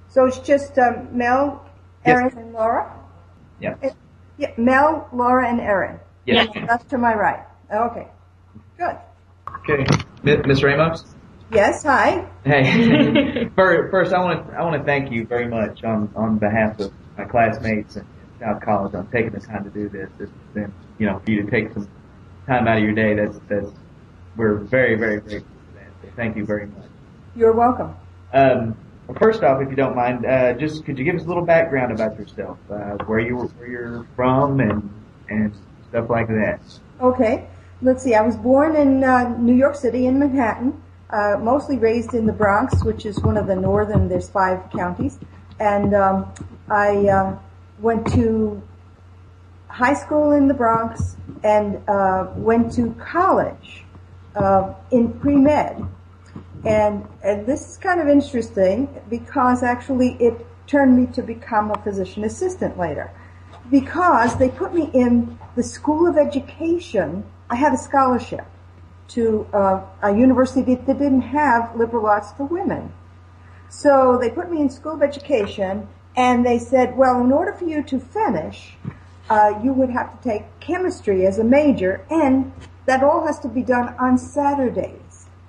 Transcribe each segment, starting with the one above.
So it's just Mel, Erin, and Laura? Yep. Yeah, Mel, Laura, and Erin. Yes. That's to my right. Okay. Good. Okay. Ms. Ramos? Yes, hi. Hey. First, I want to thank you very much on behalf of my classmates and South College on taking the time to do this. This has been, for you to take some time out of your day. That's we're very, very grateful for that. So thank you very much. You're welcome. Well, first off, if you don't mind, just could you give us a little background about yourself, where you're from and stuff like that? Okay. Let's see. I was born in New York City in Manhattan, mostly raised in the Bronx, which is one of the northern. There's 5 counties, and I went to high school in the Bronx and went to college in pre-med. And this is kind of interesting because actually it turned me to become a physician assistant later. Because they put me in the School of Education. I had a scholarship to a university that didn't have liberal arts for women. So they put me in School of Education and they said, well, in order for you to finish, you would have to take chemistry as a major, and that all has to be done on Saturdays.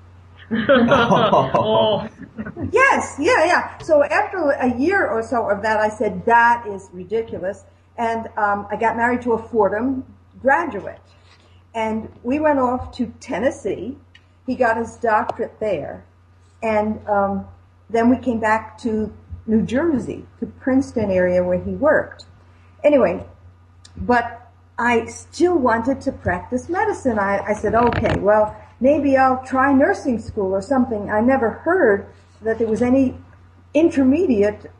Oh. Yes, yeah. So after a year or so of that, I said, that is ridiculous. And I got married to a Fordham graduate. And we went off to Tennessee. He got his doctorate there. And then we came back to New Jersey, to Princeton area where he worked. Anyway, but I still wanted to practice medicine. I said, okay, well, maybe I'll try nursing school or something. I never heard that there was any intermediate,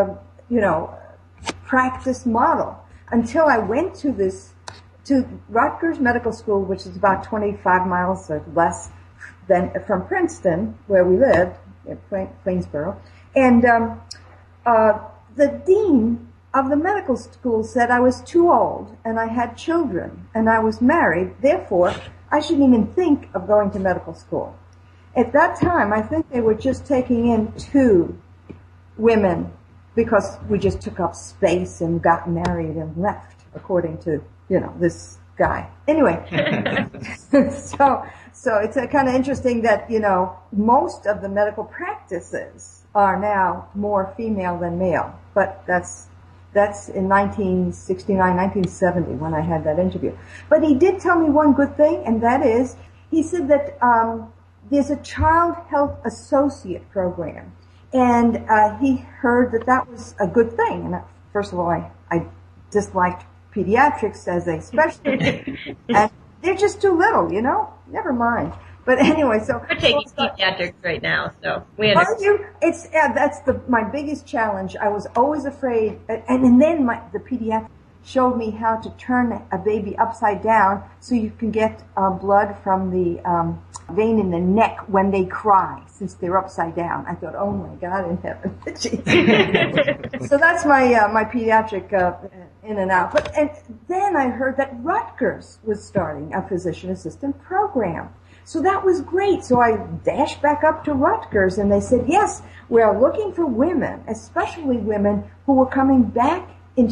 practice model until I went to Rutgers Medical School, which is about 25 miles or less than from Princeton, where we lived, in Queensboro. And the dean of the medical school said I was too old and I had children and I was married, therefore I shouldn't even think of going to medical school. At that time, I think they were just taking in 2 women because we just took up space and got married and left, according to, this guy. Anyway, so it's kind of interesting that, most of the medical practices are now more female than male, but that's in 1969, 1970 when I had that interview. But he did tell me one good thing, and that is, he said that there's a child health associate program, and he heard that was a good thing. And first of all, I disliked pediatrics as a specialty, and they're just too little, Never mind. But anyway, so we're taking pediatrics right now, so we understand. Are you? It's that's my biggest challenge. I was always afraid, and then the pediatric showed me how to turn a baby upside down so you can get blood from the vein in the neck when they cry, since they're upside down. I thought, oh my God in heaven. So that's my pediatric in and out. And then I heard that Rutgers was starting a physician assistant program. So that was great. So I dashed back up to Rutgers and they said, yes, we are looking for women, especially women who were coming back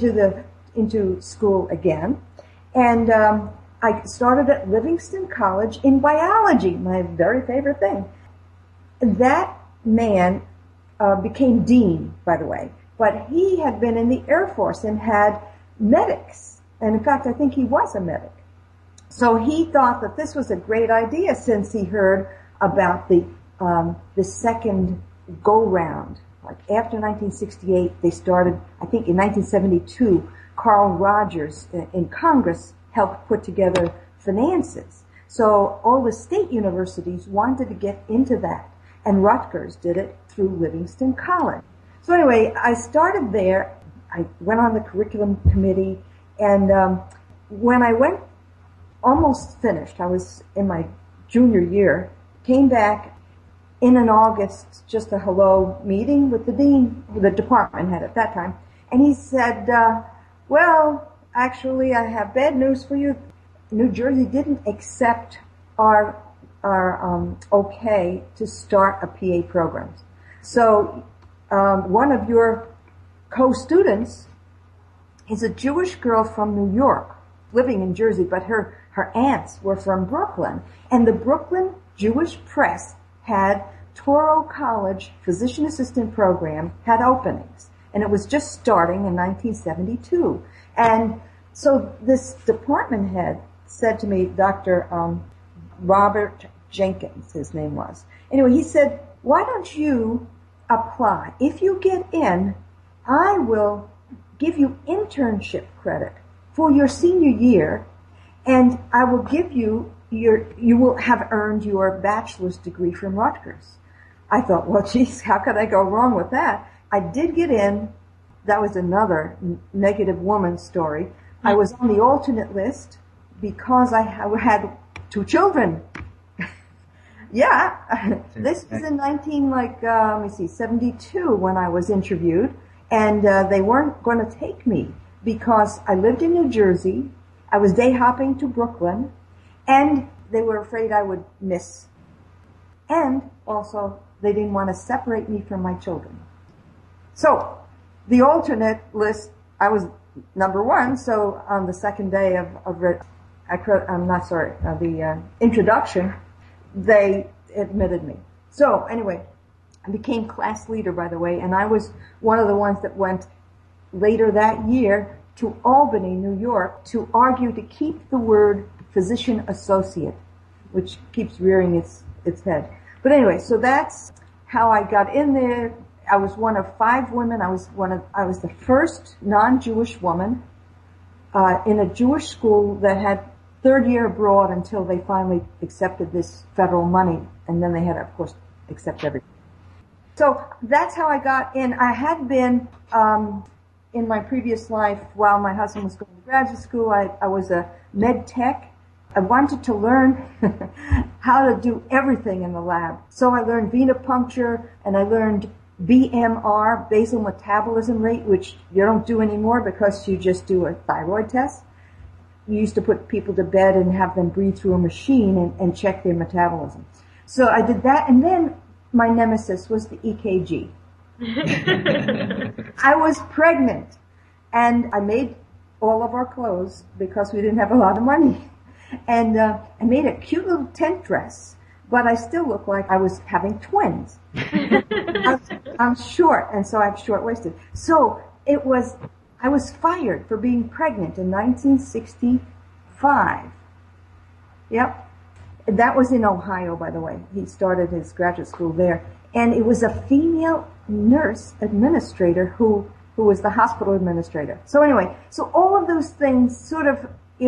into school again. And I started at Livingston College in biology, my very favorite thing. That man became dean, by the way, but he had been in the Air Force and had medics. And in fact, I think he was a medic. So he thought that this was a great idea since he heard about the second go-round. Like after 1968, they started, I think in 1972, Carl Rogers in Congress helped put together finances. So all the state universities wanted to get into that, and Rutgers did it through Livingston College. So anyway, I started there. I went on the curriculum committee, and when I went almost finished, I was in my junior year, came back in August, just a hello meeting with the dean, the department head at that time, and he said, well, actually, I have bad news for you. New Jersey didn't accept our okay to start a PA program. So one of your co-students is a Jewish girl from New York, living in Jersey, but her aunts were from Brooklyn. And the Brooklyn Jewish Press had Touro College physician assistant program had openings. And it was just starting in 1972. And so this department head said to me, Dr. Robert Jenkins, his name was. Anyway, he said, why don't you apply? If you get in, I will give you internship credit for your senior year, and I will give you you will have earned your bachelor's degree from Rutgers. I thought, well, geez, how could I go wrong with that? I did get in. That was another negative woman story. I was on the alternate list because I had 2 children. Yeah, this was in 72 when I was interviewed, and they weren't going to take me because I lived in New Jersey. I was day hopping to Brooklyn, and they were afraid I would miss. And also, they didn't want to separate me from my children. So, the alternate list, I was number 1. So on the second day of the introduction, they admitted me. So anyway, I became class leader, by the way, and I was one of the ones that went later that year to Albany, New York, to argue to keep the word physician associate, which keeps rearing its head. But anyway, so that's how I got in there. I was one of 5 women. I was the first non-Jewish woman in a Jewish school that had 3rd year abroad until they finally accepted this federal money, and then they had to, of course, accept everything. So that's how I got in. I had been in my previous life, while my husband was going to graduate school, I was a med tech. I wanted to learn how to do everything in the lab. So I learned venipuncture, and I learned BMR, basal metabolism rate, which you don't do anymore because you just do a thyroid test. You used to put people to bed and have them breathe through a machine and check their metabolism. So I did that, and then my nemesis was the EKG. I was pregnant, and I made all of our clothes because we didn't have a lot of money. And I made a cute little tent dress, but I still look like I was having twins. I'm short, and so I'm short-waisted. So I was fired for being pregnant in 1965. Yep. That was in Ohio, by the way. He started his graduate school there. And it was a female nurse administrator who was the hospital administrator. So anyway, so all of those things sort of,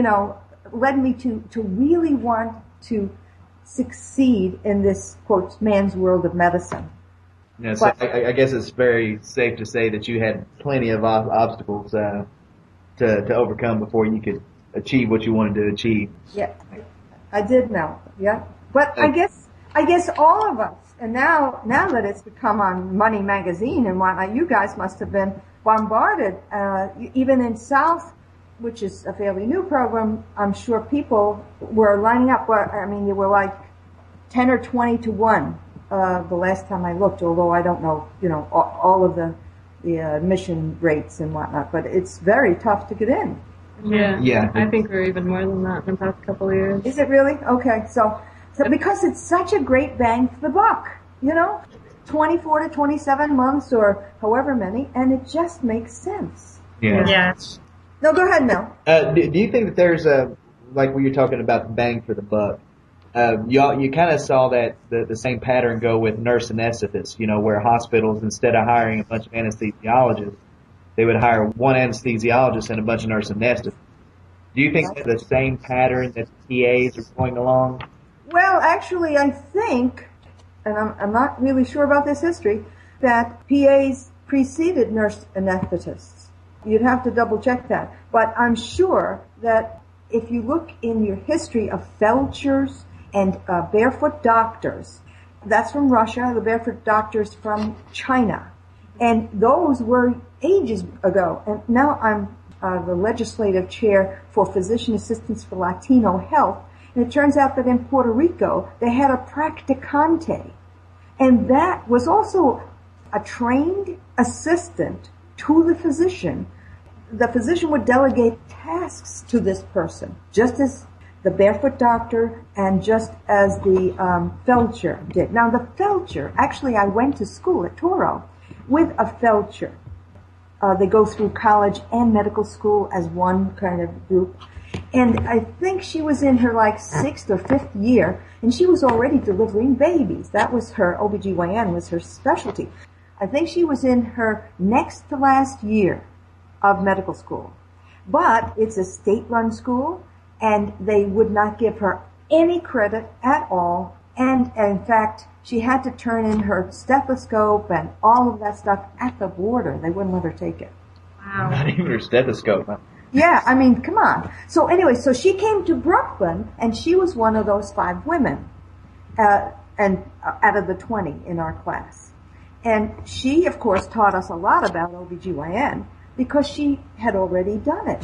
led me to really want to succeed in this, quote, man's world of medicine. Yeah, so I guess it's very safe to say that you had plenty of obstacles to overcome before you could achieve what you wanted to achieve. Yeah, I did know. Yeah, but I guess all of us, and now that it's become on Money Magazine and whatnot, you guys must have been bombarded. Even in South, which is a fairly new program, I'm sure people were lining up. You were like 10 or 20 to 1. The last time I looked, although I don't know, all of the admission rates and whatnot, but it's very tough to get in. Yeah. I think we're even more than that in the past couple of years. Is it really? Okay, so because it's such a great bang for the buck, 24 to 27 months or however many, and it just makes sense. Yeah. No, go ahead, Mel. Do you think that there's like when you're talking about the bang for the buck, you kind of saw that the same pattern go with nurse anesthetists, where hospitals, instead of hiring a bunch of anesthesiologists, they would hire one anesthesiologist and a bunch of nurse anesthetists. Do you think that's the same pattern that PAs are going along? Well, actually, I think, and I'm not really sure about this history, that PAs preceded nurse anesthetists. You'd have to double check that. But I'm sure that if you look in your history of felchers and barefoot doctors, that's from Russia, the barefoot doctors from China. And those were ages ago. And now I'm the legislative chair for Physician Assistants for Latino Health. And it turns out that in Puerto Rico, they had a practicante. And that was also a trained assistant to the physician. The physician would delegate tasks to this person, just as the barefoot doctor and just as the feldsher did. Now the feldsher, actually I went to school at Touro with a feldsher. They go through college and medical school as one kind of group. And I think she was in her like 6th or 5th year, and she was already delivering babies. That was her, OBGYN was her specialty. I think she was in her next to last year of medical school. But it's a state-run school, and they would not give her any credit at all. And in fact, she had to turn in her stethoscope and all of that stuff at the border. They wouldn't let her take it. Wow. Not even her stethoscope. Huh? Yeah, I mean, come on. So anyway, so she came to Brooklyn, and she was one of those 5 women, and out of the 20 in our class. And she, of course, taught us a lot about OBGYN because she had already done it.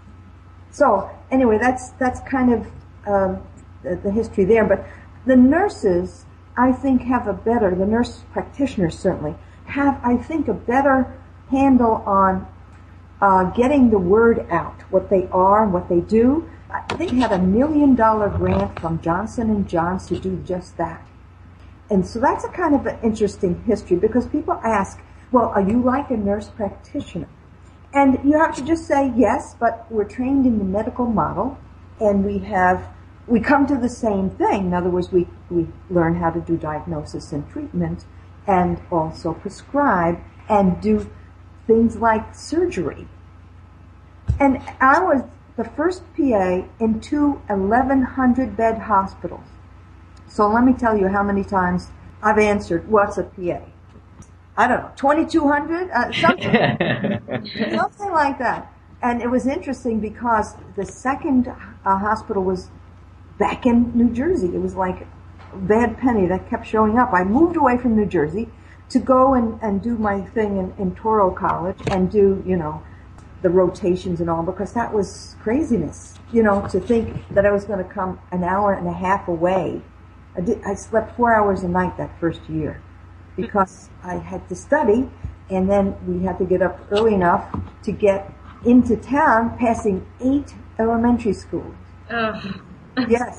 So anyway, that's kind of the history there. But the nurses, I think, the nurse practitioners certainly have, I think, a better handle on getting the word out, what they are and what they do. I think they had $1 million grant from Johnson & Johnson to do just that. And so that's a kind of an interesting history because people ask, well, are you like a nurse practitioner? And you have to just say yes, but we're trained in the medical model and we come to the same thing. In other words, we learn how to do diagnosis and treatment and also prescribe and do things like surgery. And I was the first PA in 2 1,100-bed hospitals. So let me tell you how many times I've answered, what's a PA? I don't know, 2,200? Something like that. And it was interesting because the second hospital was back in New Jersey. It was like a bad penny that kept showing up. I moved away from New Jersey to go and do my thing in Touro College and do, the rotations and all, because that was craziness, to think that I was going to come an hour and a half away. I slept 4 hours a night that first year because I had to study, and then we had to get up early enough to get into town, passing 8 elementary schools. Yes.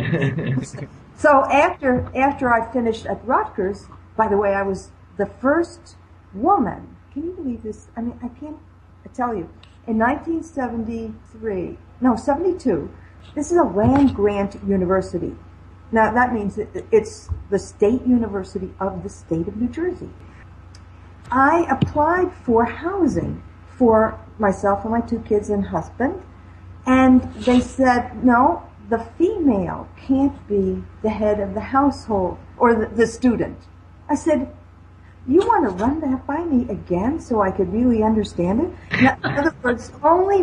So after I finished at Rutgers, by the way, I was the first woman. Can you believe this? I mean, I can't tell you. In 1972, this is a land-grant university. Now, that means it's the state university of the state of New Jersey. I applied for housing for myself and my 2 kids and husband, and they said, no, the female can't be the head of the household or the student. I said, you want to run that by me again so I could really understand it? In other words, only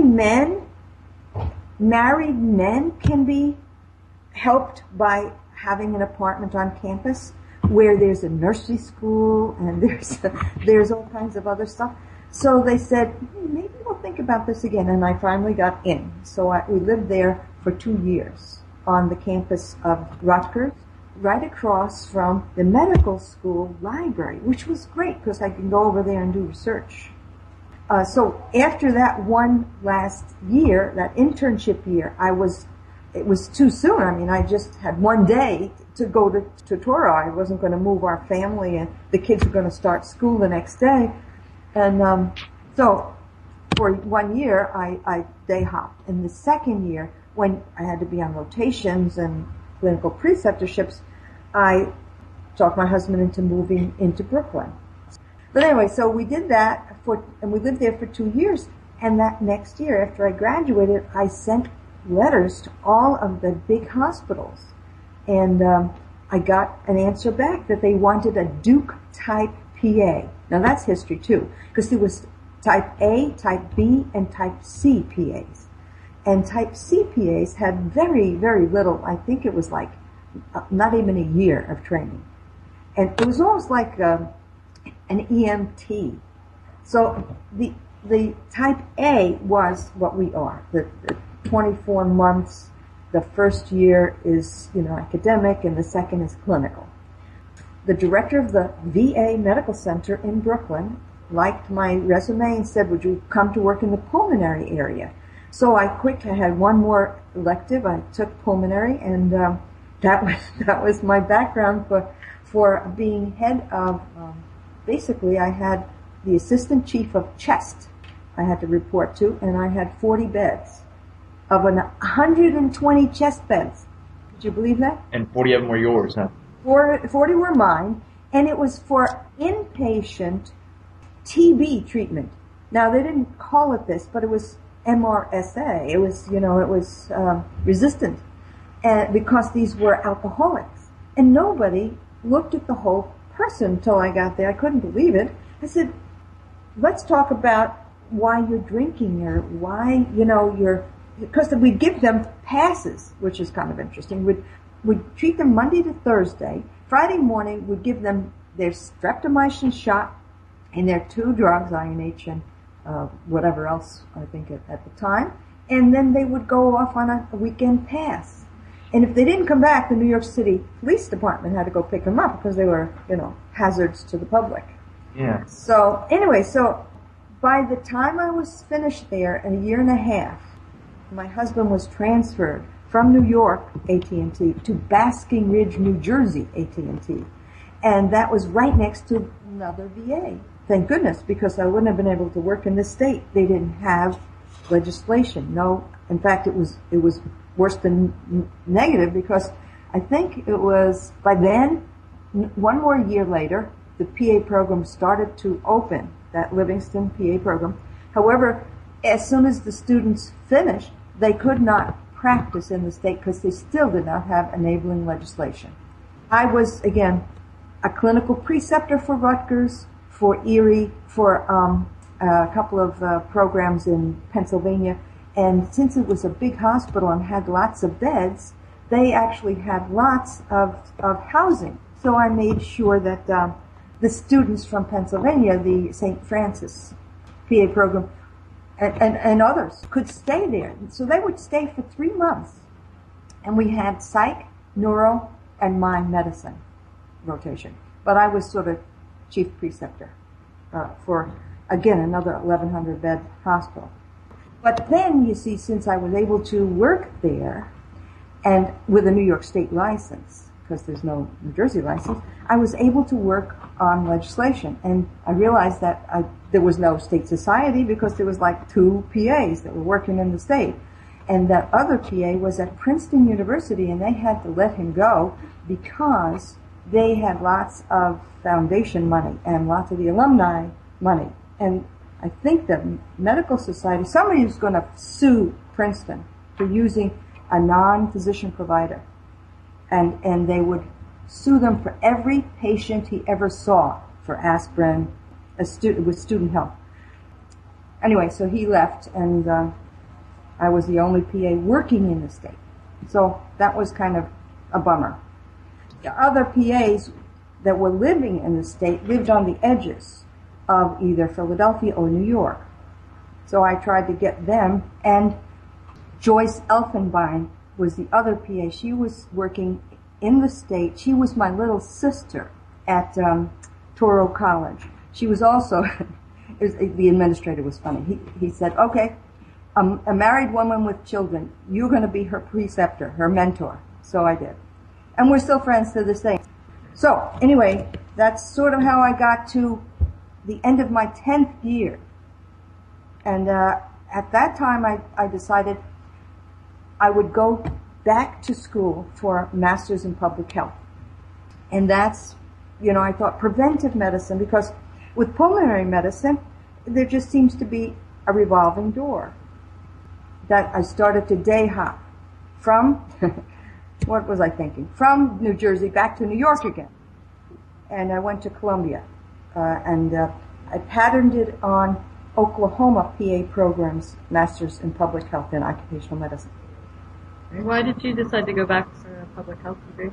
married men can be helped by having an apartment on campus where there's a nursery school and there's all kinds of other stuff. So they said, maybe we'll think about this again. And I finally got in. So we lived there for 2 years on the campus of Rutgers, right across from the medical school library, which was great because I could go over there and do research. So after that one last year, that internship year, it was too soon. I mean, I just had one day to go to Touro. I wasn't going to move our family, and the kids were going to start school the next day. And so for 1 year, I day hopped. In the second year, when I had to be on rotations and clinical preceptorships, I talked my husband into moving into Brooklyn. But anyway, so we did that and we lived there for 2 years. And that next year, after I graduated, I sent letters to all of the big hospitals. And I got an answer back that they wanted a Duke type PA. Now that's history too, because there was type A, type B, and type C PAs. And type C PAs had very, very little, I think it was like not even a year of training. And it was almost like an EMT. So the type A was what we are, the 24 months. The first year is, academic, and the second is clinical. the director of the VA Medical Center in Brooklyn liked my resume and said, would you come to work in the pulmonary area? So I had one more elective. I took pulmonary, and that was my background for being head of, basically I had the assistant chief of chest I had to report to, and I had 40 beds of 120 chest beds. Could you believe that? And 40 of them were yours, huh? 40 were mine, and it was for inpatient TB treatment. Now, they didn't call it this, but it was MRSA. It was, resistant, because these were alcoholics. And nobody looked at the whole person until I got there. I couldn't believe it. I said, let's talk about why you're drinking, or why, because we'd give them passes, which is kind of interesting. We'd treat them Monday to Thursday. Friday morning, we'd give them their streptomycin shot and their 2 drugs, INH and whatever else, I think, at the time. And then they would go off on a weekend pass. And if they didn't come back, the New York City Police Department had to go pick them up because they were, hazards to the public. Yeah. So, anyway, by the time I was finished there in a year and a half, my husband was transferred from New York, AT&T, to Basking Ridge, New Jersey, AT&T. And that was right next to another VA. Thank goodness, because I wouldn't have been able to work in this state. They didn't have legislation. No, in fact, it was worse than negative, because I think it was, by then, one more year later, the PA program started to open, that Livingston PA program. However, as soon as the students finished, they could not practice in the state because they still did not have enabling legislation. I was, again, a clinical preceptor for Rutgers, for Erie, for a couple of programs in Pennsylvania. And since it was a big hospital and had lots of beds, they actually had lots of housing. So I made sure that the students from Pennsylvania, the St. Francis PA program, and others could stay there. So they would stay for 3 months. And we had psych, neuro, and mind medicine rotation. But I was sort of chief preceptor for, again, another 1,100-bed hospital. But then, you see, since I was able to work there, and with a New York State license, because there's no New Jersey license, I was able to work on legislation. And I realized that there was no state society because there was like 2 PAs that were working in the state. And that other PA was at Princeton University, and they had to let him go because they had lots of foundation money and lots of the alumni money. And I think the medical society, somebody was going to sue Princeton for using a non-physician provider. And they would sue them for every patient he ever saw for aspirin, with student health. Anyway, so he left, and I was the only PA working in the state. So that was kind of a bummer. The other PAs that were living in the state lived on the edges of either Philadelphia or New York. So I tried to get them, and Joyce Elfenbein was the other PA. She was working in the state. She was my little sister at Touro College. She was also, the administrator was funny. He said, okay, a married woman with children, you're going to be her preceptor, her mentor. So I did. And we're still friends to this day. So anyway, that's sort of how I got to the end of my 10th year. And at that time, I decided I would go back to school for a master's in public health. And that's, I thought preventive medicine, because with pulmonary medicine, there just seems to be a revolving door. That I started to day hop from, what was I thinking? From New Jersey back to New York again. And I went to Columbia. And I patterned it on Oklahoma PA programs, Masters in Public Health and Occupational Medicine. Why did you decide to go back for a public health degree?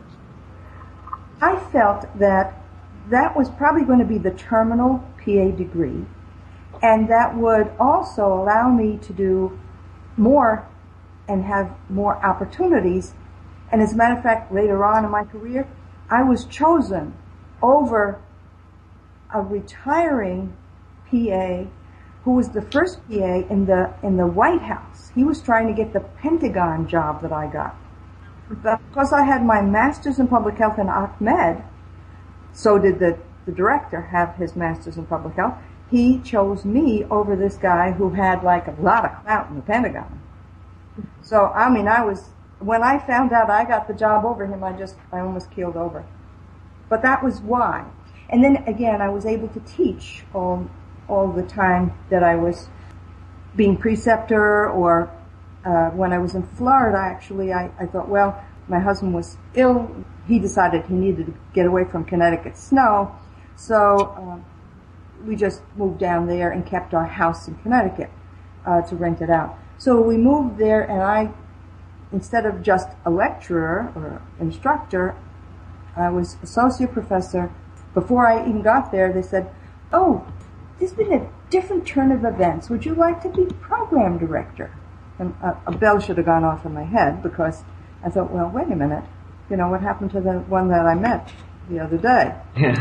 I felt that was probably going to be the terminal PA degree, and that would also allow me to do more and have more opportunities. And as a matter of fact, later on in my career, I was chosen over a retiring PA who was the first PA in the White House. He was trying to get the Pentagon job that I got. But because I had my master's in public health in Ahmed, so did the director have his master's in public health. He chose me over this guy who had like a lot of clout in the Pentagon. So, I mean, when I found out I got the job over him, I almost keeled over. But that was why. And then again, I was able to teach all the time that I was being preceptor, or when I was in Florida, actually, I thought, well, my husband was ill. He decided he needed to get away from Connecticut snow. So we just moved down there and kept our house in Connecticut to rent it out. So we moved there, and I, instead of just a lecturer or instructor, I was associate professor. Before I even got there, they said, oh, there's been a different turn of events. Would you like to be program director? And a bell should have gone off in my head, because I thought, well, wait a minute. You know, what happened to the one that I met the other day?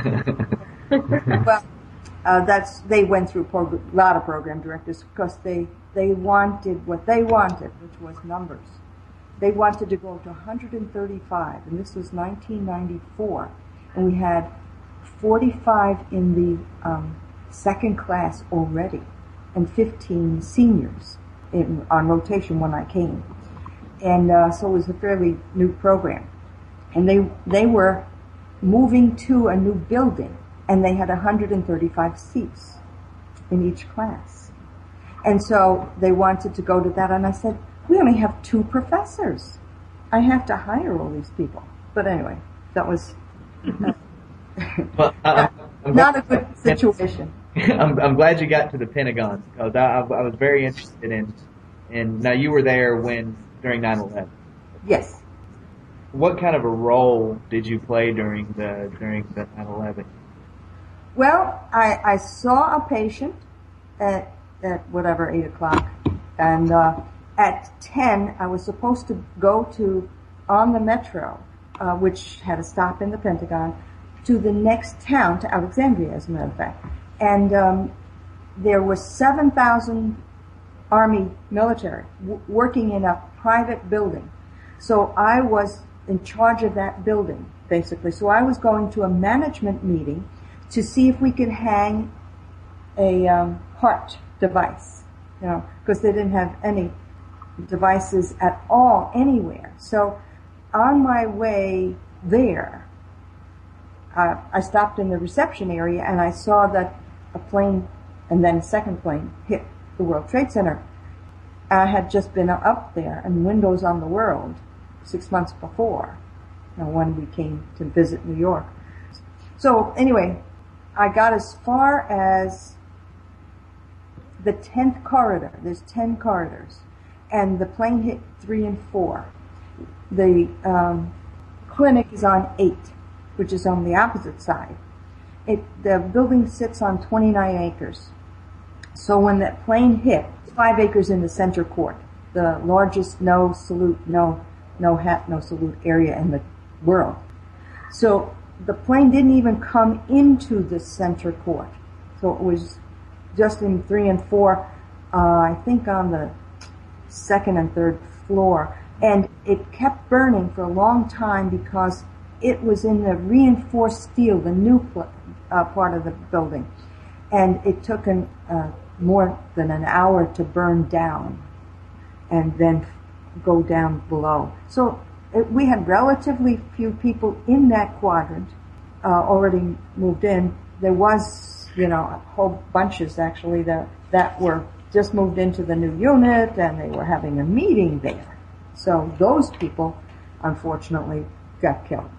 Well, they went through a lot of program directors, because they wanted what they wanted, which was numbers. They wanted to go to 135, and this was 1994, and we had 45 in the second class already, and 15 seniors on rotation when I came. And so it was a fairly new program. And they were moving to a new building, and they had 135 seats in each class. And so they wanted to go to that, and I said, we only have 2 professors. I have to hire all these people. But anyway, that was well, not a good situation. I'm glad you got to the Pentagon, because I was very interested in. Now, you were there during 9/11. Yes. What kind of a role did you play during the 9/11? Well, I saw a patient at whatever 8 o'clock, and at 10 I was supposed to go on the metro, which had a stop in the Pentagon, to the next town, to Alexandria, as a matter of fact. And there was 7,000 Army military working in a private building. So I was in charge of that building, basically. So I was going to a management meeting to see if we could hang a heart device, because they didn't have any devices at all anywhere. So on my way there, I stopped in the reception area, and I saw that a plane, and then a second plane, hit the World Trade Center. I had just been up there in Windows on the World 6 months before, when we came to visit New York. So anyway, I got as far as the 10th corridor. There's 10 corridors, and the plane hit 3 and 4. The clinic is on 8, which is on the opposite side. The building sits on 29 acres. So when that plane hit, 5 acres in the center court, the largest no salute, no hat, no salute area in the world. So the plane didn't even come into the center court. So it was just in 3 and 4, I think on the 2nd and 3rd floor. And it kept burning for a long time because it was in the reinforced steel, the new part of the building. And it took more than an hour to burn down and then go down below. So we had relatively few people in that quadrant already moved in. There was, whole bunches actually that were just moved into the new unit, and they were having a meeting there. So those people, unfortunately, got killed.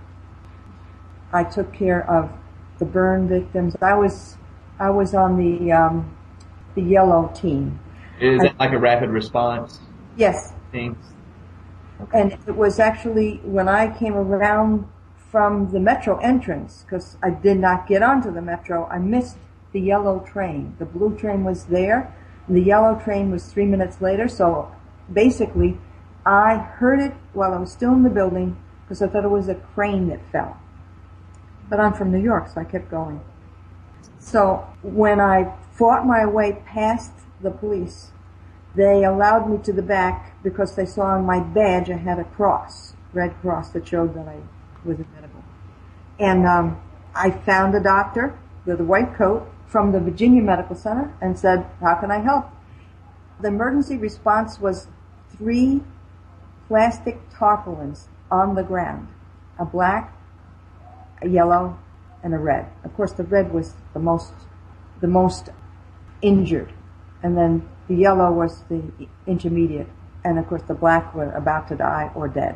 I took care of the burn victims. I was on the yellow team. Is it like a rapid response? Yes. Team? Okay. And it was actually when I came around from the metro entrance, because I did not get onto the metro, I missed the yellow train. The blue train was there, and the yellow train was 3 minutes later. So basically, I heard it while I was still in the building, because I thought it was a crane that fell. But I'm from New York, so I kept going. So when I fought my way past the police, they allowed me to the back because they saw on my badge I had a cross, red cross, that showed that I was admittable. And I found a doctor with a white coat from the Virginia Medical Center and said, how can I help? The emergency response was 3 plastic tarpaulins on the ground, a black, a yellow, and a red. Of course, the red was the most injured, and then the yellow was the intermediate, and of course the black were about to die or dead.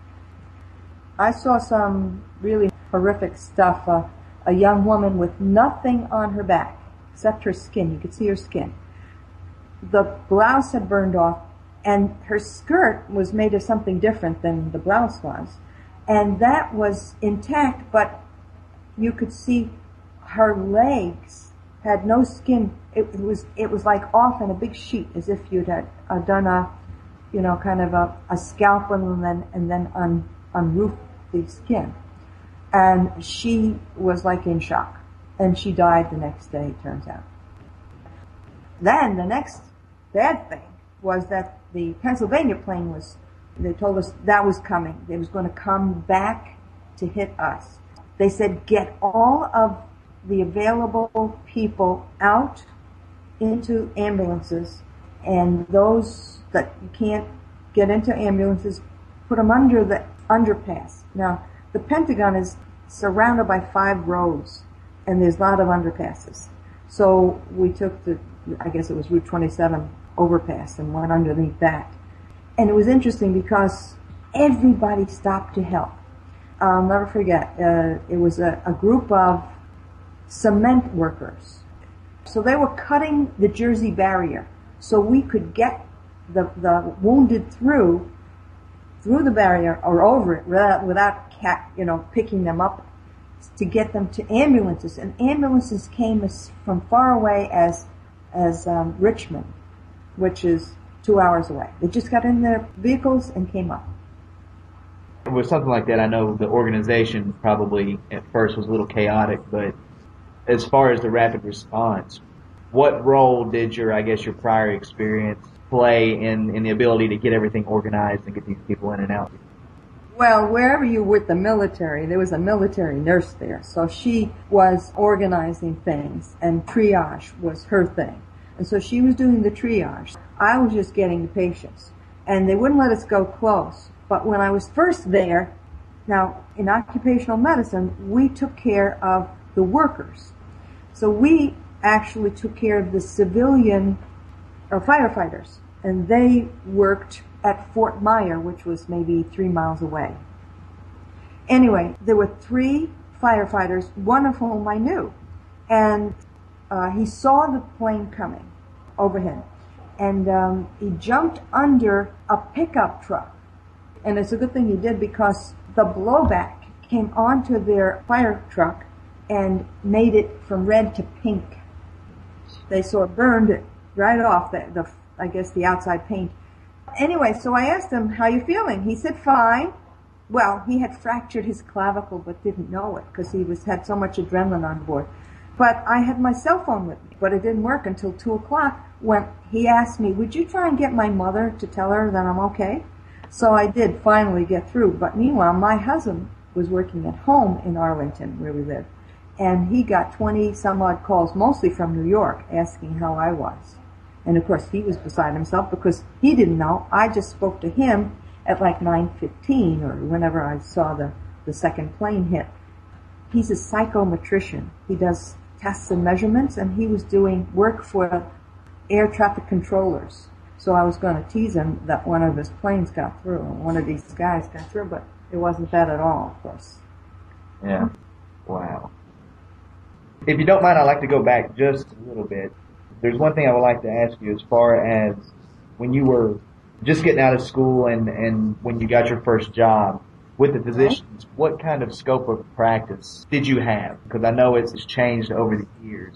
I saw some really horrific stuff. A young woman with nothing on her back except her skin. You could see her skin. The blouse had burned off, and her skirt was made of something different than the blouse was. And that was intact, but you could see her legs had no skin. It was like off in a big sheet, as if you'd had done kind of a scalpel and then unroofed the skin. And she was like in shock. And she died the next day, it turns out. Then the next bad thing was that the Pennsylvania plane they told us that was coming. It was going to come back to hit us. They said, get all of the available people out into ambulances, and those that you can't get into ambulances, put them under the underpass. Now, the Pentagon is surrounded by 5 roads, and there's a lot of underpasses. So we took I guess it was Route 27 overpass and went underneath that. And it was interesting because everybody stopped to help. I'll never forget, it was a group of cement workers. So they were cutting the Jersey barrier so we could get the wounded through the barrier or over it without picking them up, to get them to ambulances. And ambulances came from far away as Richmond, which is 2 hours away. They just got in their vehicles and came up. With something like that, I know the organization probably at first was a little chaotic, but as far as the rapid response, what role did your prior experience play in the ability to get everything organized and get these people in and out? Well, wherever you were with the military, there was a military nurse there. So she was organizing things, and triage was her thing. And so she was doing the triage. I was just getting the patients. And they wouldn't let us go close. But when I was first there, now in occupational medicine, we took care of the workers. So we actually took care of the civilian firefighters. And they worked at Fort Myer, which was maybe 3 miles away. Anyway, there were 3 firefighters, one of whom I knew. And he saw the plane coming overhead. And he jumped under a pickup truck. And it's a good thing he did, because the blowback came onto their fire truck and made it from red to pink. They sort of burned it right off the outside paint. Anyway, so I asked him, how you feeling? He said, fine. Well, he had fractured his clavicle but didn't know it because he had so much adrenaline on board. But I had my cell phone with me, but it didn't work until 2 o'clock when he asked me, would you try and get my mother to tell her that I'm okay? So I did finally get through. But meanwhile, my husband was working at home in Arlington, where we live, and he got 20 some odd calls, mostly from New York, asking how I was. And of course, he was beside himself because he didn't know. I just spoke to him at like 9:15 or whenever I saw the second plane hit. He's a psychometrician. He does tests and measurements, and he was doing work for air traffic controllers. So I was going to tease him that one of his planes got through, and one of these guys got through, but it wasn't that at all, of course. Yeah. Wow. If you don't mind, I'd like to go back just a little bit. There's one thing I would like to ask you as far as when you were just getting out of school and when you got your first job with the physicians, what kind of scope of practice did you have? Because I know it's changed over the years.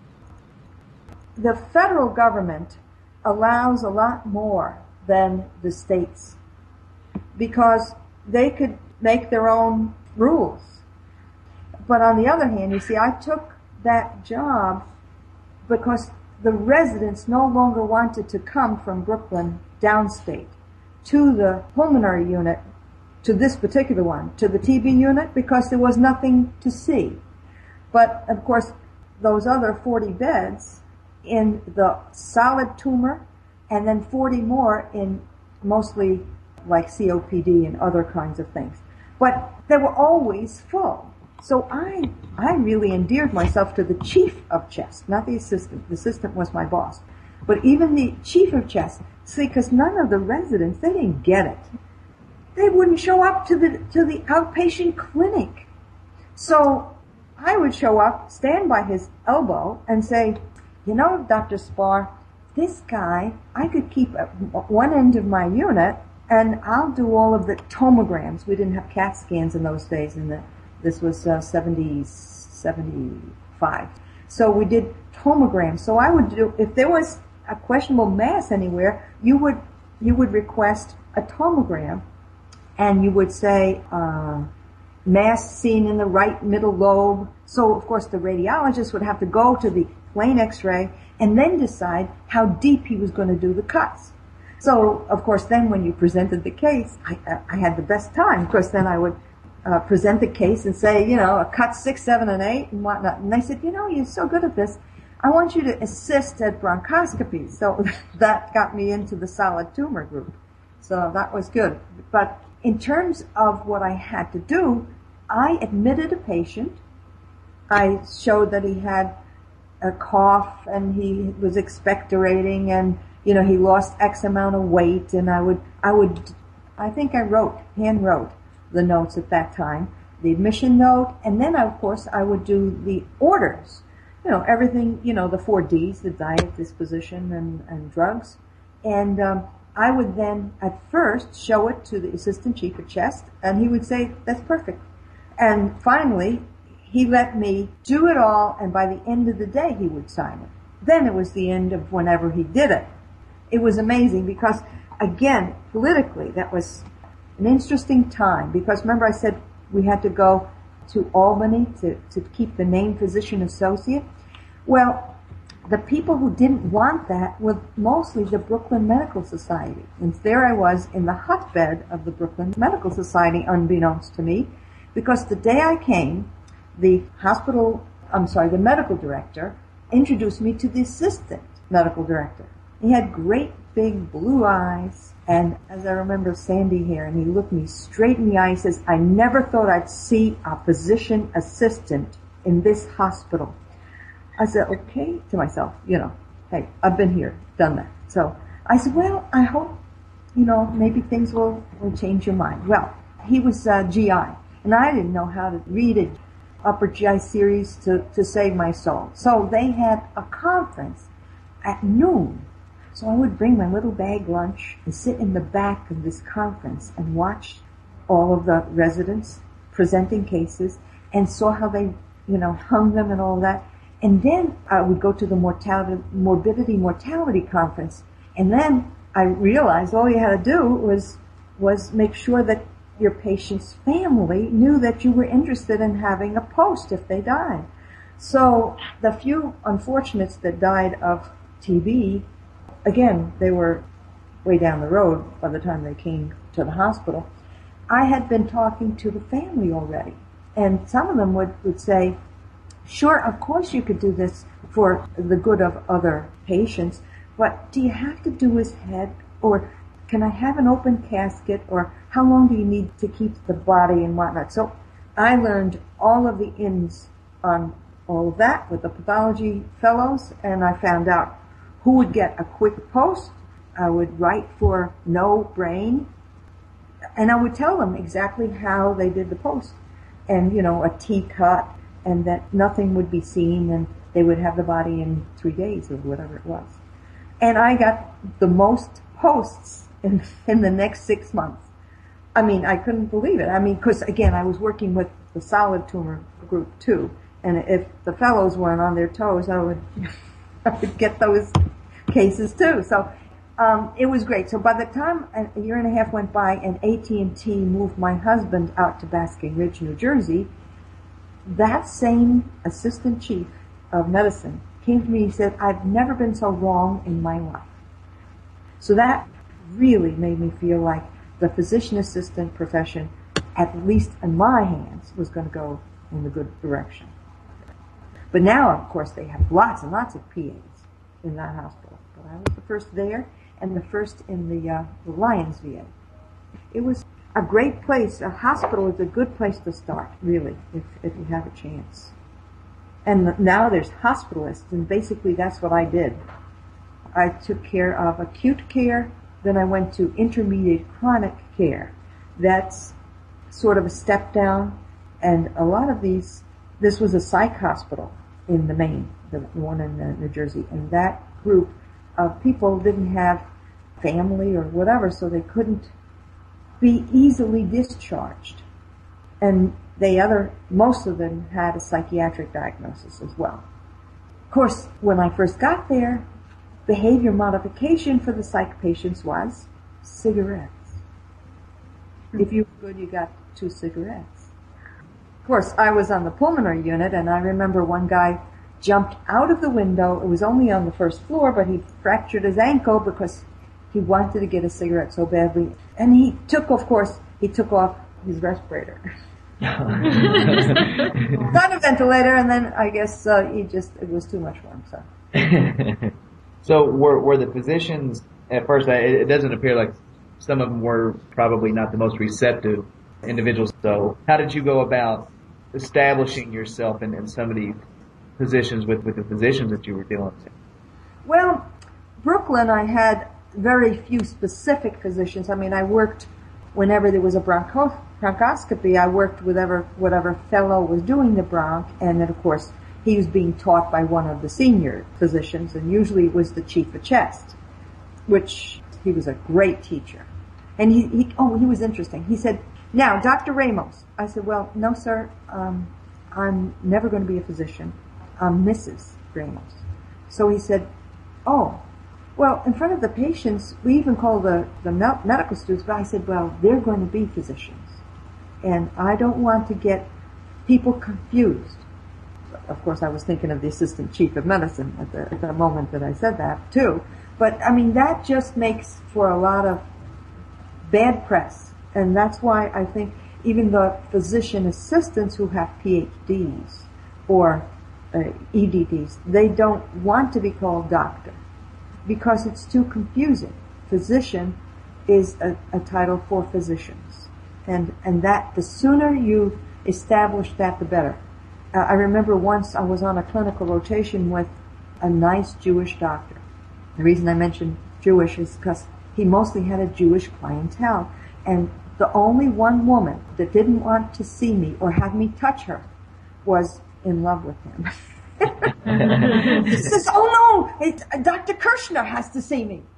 The federal government allows a lot more than the states because they could make their own rules. But on the other hand, you see, I took that job because the residents no longer wanted to come from Brooklyn downstate to the pulmonary unit, to this particular one, to the TB unit, because there was nothing to see. But, of course, those other 40 beds in the solid tumor, and then 40 more in mostly like COPD and other kinds of things. But they were always full. So I really endeared myself to the chief of chest, not the assistant. The assistant was my boss. But even the chief of chest, see, because none of the residents, they didn't get it. They wouldn't show up to the outpatient clinic. So I would show up, stand by his elbow, and say, you know, Dr. Spar, this guy, I could keep at one end of my unit, and I'll do all of the tomograms. We didn't have CAT scans in those days, and this was 75. So we did tomograms. So I would do, if there was a questionable mass anywhere, you would request a tomogram, and you would say, mass seen in the right middle lobe. So, of course, the radiologist would have to go to the plain X-ray and then decide how deep he was going to do the cuts. So, of course, then when you presented the case, I had the best time, because then I would present the case and say, you know, a cut 6, 7, and 8 and whatnot. And they said, you know, you're so good at this. I want you to assist at bronchoscopy. So that got me into the solid tumor group. So that was good. But in terms of what I had to do, I admitted a patient. I showed that he had a cough and he was expectorating, and, you know, he lost X amount of weight, and I think I hand wrote the notes at that time, the admission note, and then of course I would do the orders. You know, everything, you know, the 4 Ds, the diet, disposition, and drugs. And I would then at first show it to the assistant chief of chest, and he would say, that's perfect. And finally, he let me do it all, and by the end of the day, he would sign it. Then it was the end of whenever he did it. It was amazing because, again, politically, that was an interesting time. Because remember I said we had to go to Albany to keep the name physician associate? Well, the people who didn't want that were mostly the Brooklyn Medical Society. And there I was in the hotbed of the Brooklyn Medical Society, unbeknownst to me, because the day I came, the medical director introduced me to the assistant medical director. He had great big blue eyes, and as I remember, sandy hair, and he looked me straight in the eye. He says, I never thought I'd see a physician assistant in this hospital. I said, okay, to myself, you know, hey, I've been here, done that. So I said, well, I hope, you know, maybe things will change your mind. Well, he was GI, and I didn't know how to read it. Upper GI series to save my soul. So they had a conference at noon. So I would bring my little bag lunch and sit in the back of this conference and watch all of the residents presenting cases and saw how they, you know, hung them and all that. And then I would go to the morbidity-mortality conference. And then I realized all you had to do was make sure that your patient's family knew that you were interested in having a post if they died. So the few unfortunates that died of TB, again, they were way down the road by the time they came to the hospital. I had been talking to the family already. And some of them would say, sure, of course you could do this for the good of other patients, but do you have to do his head? Or can I have an open casket? Or how long do you need to keep the body and whatnot? So I learned all of the ins on all of that with the pathology fellows, and I found out who would get a quick post. I would write for no brain, and I would tell them exactly how they did the post. And, you know, a T-cut, and that nothing would be seen, and they would have the body in 3 days or whatever it was. And I got the most posts in the next 6 months. I mean, I couldn't believe it. I mean, because, again, I was working with the solid tumor group, too. And if the fellows weren't on their toes, I would get those cases, too. So it was great. So by the time a year and a half went by and AT&T moved my husband out to Basking Ridge, New Jersey, that same assistant chief of medicine came to me and said, I've never been so wrong in my life. So that really made me feel like the physician assistant profession, at least in my hands, was going to go in the good direction. But now, of course, they have lots and lots of PAs in that hospital. But I was the first there and the first in the Lions VA. It was a great place. A hospital is a good place to start, really, if you have a chance. And now there's hospitalists, and basically that's what I did. I took care of acute care, then I went to intermediate chronic care. That's sort of a step down, and a lot of these, this was a psych hospital in the Maine, the one in New Jersey, and that group of people didn't have family or whatever, so they couldn't be easily discharged. And most of them had a psychiatric diagnosis as well. Of course, when I first got there, behavior modification for the psych patients was cigarettes. If you were good, you got 2 cigarettes. Of course, I was on the pulmonary unit, and I remember one guy jumped out of the window. It was only on the first floor, but he fractured his ankle because he wanted to get a cigarette so badly. And he took off his respirator. Got a ventilator, and then I guess it was too much for him. So, So were the physicians at first? It doesn't appear like some of them were probably not the most receptive individuals. So how did you go about establishing yourself in some of these positions with the physicians that you were dealing with? Well, Brooklyn, I had very few specific physicians. I mean, I worked whenever there was a bronchoscopy. I worked with whatever fellow was doing the bronch, and then of course he was being taught by one of the senior physicians, and usually it was the chief of chest, which he was a great teacher. And he was interesting. He said, "Now, Dr. Ramos." I said, "Well, no, sir. I'm never going to be a physician. I'm Mrs. Ramos." So he said, "Oh, well, in front of the patients, we even call the medical students." But I said, "Well, they're going to be physicians, and I don't want to get people confused." Of course, I was thinking of the assistant chief of medicine at the moment that I said that too. But I mean, that just makes for a lot of bad press, and that's why I think even the physician assistants who have PhDs or EDDs, they don't want to be called doctor because it's too confusing. Physician is a title for physicians, and that the sooner you establish that, the better. I remember once I was on a clinical rotation with a nice Jewish doctor. The reason I mentioned Jewish is because he mostly had a Jewish clientele, and the only one woman that didn't want to see me or have me touch her was in love with him. She says, "Oh no, Dr. Kirshner has to see me."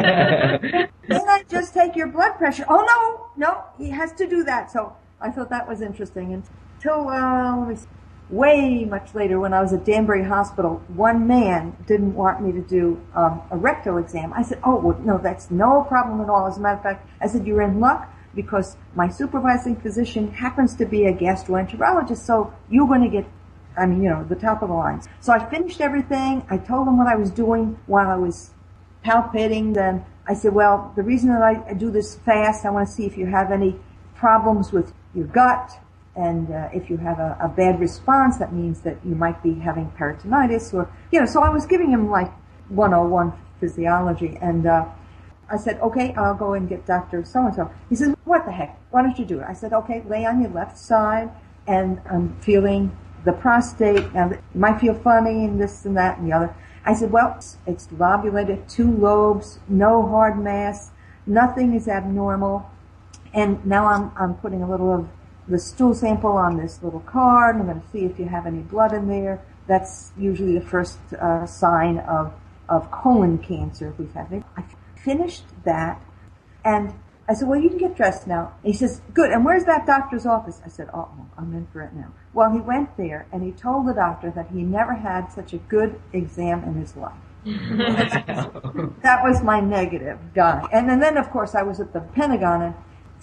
Then I just take your blood pressure. "Oh no, he has to do that." So I thought that was interesting. Until way much later, when I was at Danbury Hospital, one man didn't want me to do a rectal exam. I said, "Oh, well, no, that's no problem at all. As a matter of fact," I said, "you're in luck because my supervising physician happens to be a gastroenterologist, so you're going to get, the top of the line." So I finished everything. I told him what I was doing while I was palpating. Then I said, "Well, the reason that I do this fast, I want to see if you have any problems with your gut. And if you have a bad response, that means that you might be having peritonitis." Or, so I was giving him like 101 physiology. And I said, "Okay, I'll go and get Dr. So-and-so." He says, "What the heck? Why don't you do it?" I said, "Okay, lay on your left side, and I'm feeling the prostate. Now, it might feel funny and this and that and the other." I said, "Well, it's lobulated, 2 lobes, no hard mass, nothing is abnormal. And now I'm putting a little of the stool sample on this little card. I'm going to see if you have any blood in there. That's usually the first sign of colon cancer if we've had it." I finished that, and I said, "Well, you can get dressed now." He says, "Good, and where's that doctor's office?" I said, "Oh, I'm in for it now." Well, he went there, and he told the doctor that he never had such a good exam in his life. That was my negative guy. And then, of course, I was at the Pentagon, and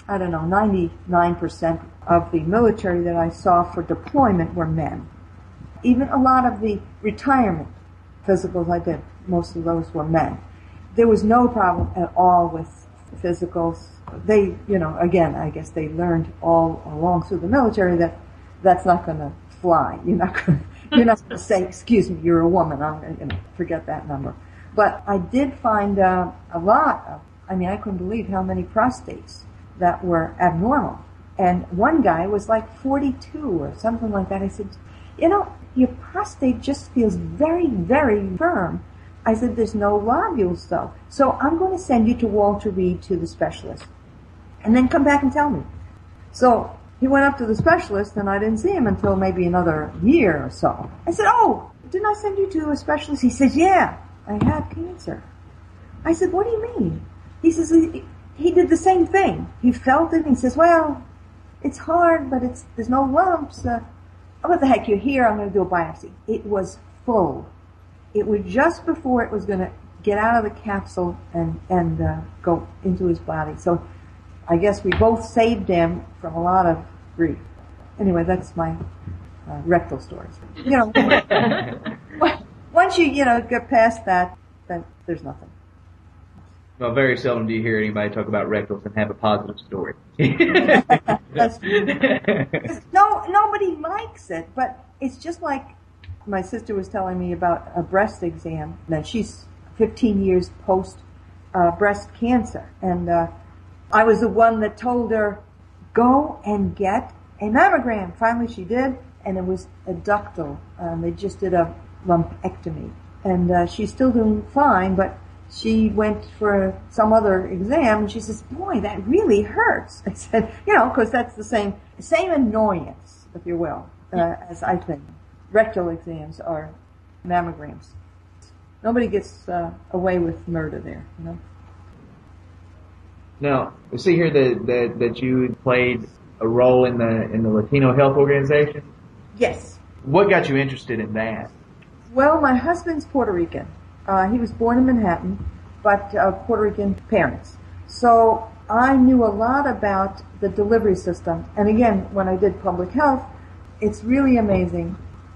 I don't know, 99% of the military that I saw for deployment were men. Even a lot of the retirement physicals I did, most of those were men. There was no problem at all with physicals. They, again, I guess they learned all along through the military that that's not going to fly. You're not going to say, excuse me, you're a woman. I'm going to forget that number. But I did find a lot of, I couldn't believe how many prostates that were abnormal. And one guy was like 42 or something like that. I said, your prostate just feels very, very firm. I said, there's no lobules though. So I'm going to send you to Walter Reed to the specialist. And then come back and tell me. So he went up to the specialist and I didn't see him until maybe another year or so. I said, oh, didn't I send you to a specialist? He says, yeah, I had cancer. I said, what do you mean? He says, he did the same thing. He felt it and he says, well, it's hard, but there's no lumps. What the heck, you're here, I'm going to do a biopsy. It was full. It was just before it was going to get out of the capsule and go into his body. So I guess we both saved him from a lot of grief. Anyway, that's my rectal stories. Once you get past that, then there's nothing. Well, very seldom do you hear anybody talk about rectals and have a positive story. That's true. Nobody likes it, but it's just like my sister was telling me about a breast exam. Now she's 15 years post breast cancer, and I was the one that told her, go and get a mammogram. Finally she did, and it was a ductal. They just did a lumpectomy, and she's still doing fine, but she went for some other exam, and she says, boy, that really hurts. I said, because that's the same annoyance, if you will, as I think. Rectal exams are mammograms. Nobody gets away with murder there, Now, we see here that you played a role in the Latino Health Organization. Yes. What got you interested in that? Well, my husband's Puerto Rican. He was born in Manhattan, but Puerto Rican parents. So I knew a lot about the delivery system. And again, when I did public health, it's really amazing.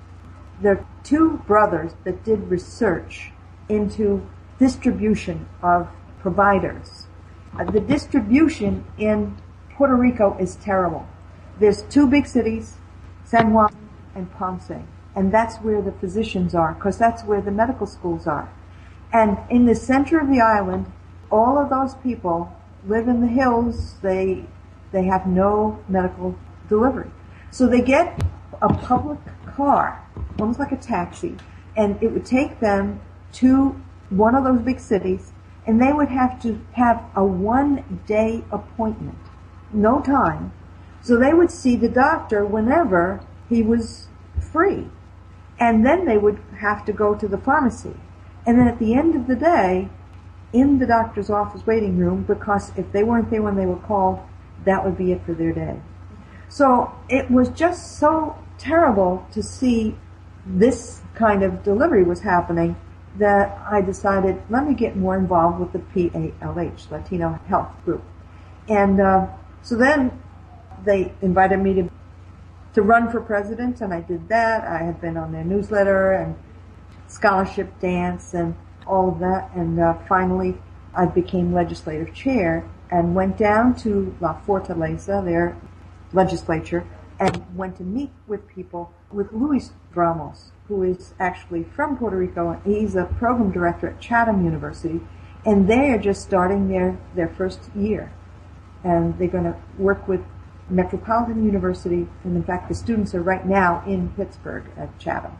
There are two brothers that did research into distribution of providers. The distribution in Puerto Rico is terrible. There's two big cities, San Juan and Ponce. And that's where the physicians are, because that's where the medical schools are. And in the center of the island, all of those people live in the hills. They have no medical delivery. So they get a public car, almost like a taxi, and it would take them to one of those big cities, and they would have to have a 1-day appointment, no time. So they would see the doctor whenever he was free. And then they would have to go to the pharmacy. And then at the end of the day, in the doctor's office waiting room, because if they weren't there when they were called, that would be it for their day. So it was just so terrible to see this kind of delivery was happening that I decided, let me get more involved with the PALH, Latino Health Group. And so then they invited me to run for president, and I did that. I had been on their newsletter and scholarship dance and all of that, and finally I became legislative chair and went down to La Fortaleza, their legislature, and went to meet with people, with Luis Ramos, who is actually from Puerto Rico. He's a program director at Chatham University, and they are just starting their first year. And they're going to work with Metropolitan University, and in fact the students are right now in Pittsburgh at Chatham.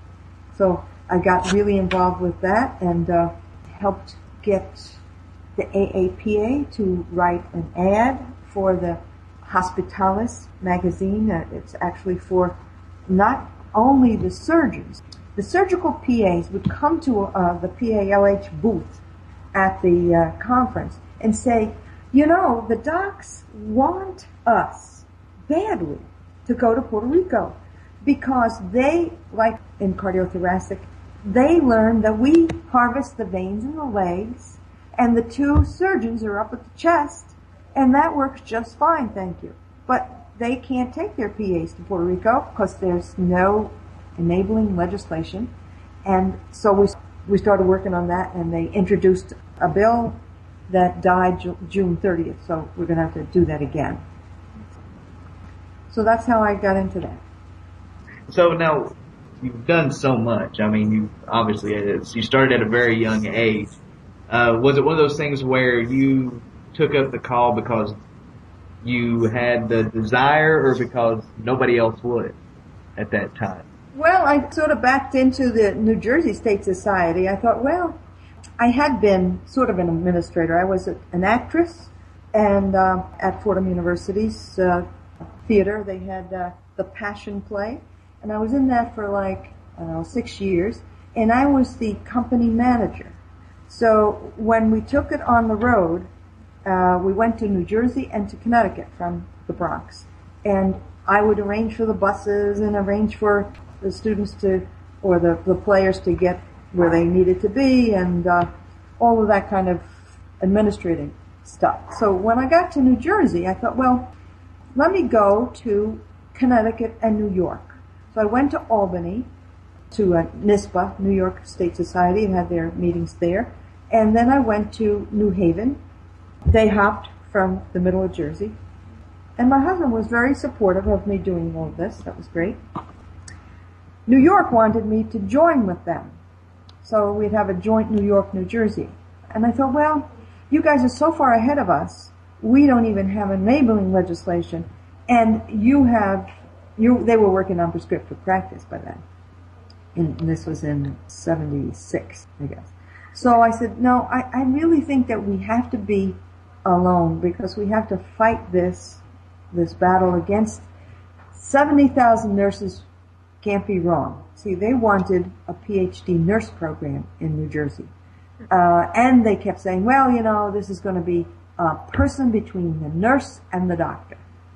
So I got really involved with that and helped get the AAPA to write an ad for the Hospitalis magazine. It's actually for not only the surgeons. The surgical PAs would come to the PALH booth at the conference and say, the docs want us badly to go to Puerto Rico because they, like in cardiothoracic, they learn that we harvest the veins in the legs and the two surgeons are up at the chest And that works just fine, thank you. But they can't take their PAs to Puerto Rico because there's no enabling legislation. And so we started working on that, and they introduced a bill that died June 30th. So we're going to have to do that again. So that's how I got into that. So now, you've done so much. I mean, you started at a very young age. Was it one of those things where you took up the call because you had the desire or because nobody else would at that time? Well, I sort of backed into the New Jersey State Society. I thought, well, I had been sort of an administrator. I was an actress, and at Fordham University's theater, they had the Passion Play, and I was in that for 6 years, and I was the company manager. So when we took it on the road, we went to New Jersey and to Connecticut from the Bronx, and I would arrange for the buses and arrange for the students or the players to get where they needed to be, and all of that kind of administrative stuff. So when I got to New Jersey, I thought, well, let me go to Connecticut and New York. So I went to Albany, to NYSPA, New York State Society, and had their meetings there. And then I went to New Haven. They hopped from the middle of Jersey. And my husband was very supportive of me doing all this. That was great. New York wanted me to join with them. So we'd have a joint New York, New Jersey. And I thought, well, you guys are so far ahead of us. We don't even have enabling legislation. And they were working on prescriptive practice by then. And this was in 76, I guess. So I said, no, I really think that we have to be alone because we have to fight this battle against 70,000 nurses. Can't be wrong. See, they wanted a PhD nurse program in New Jersey. And they kept saying, well, this is going to be a person between the nurse and the doctor.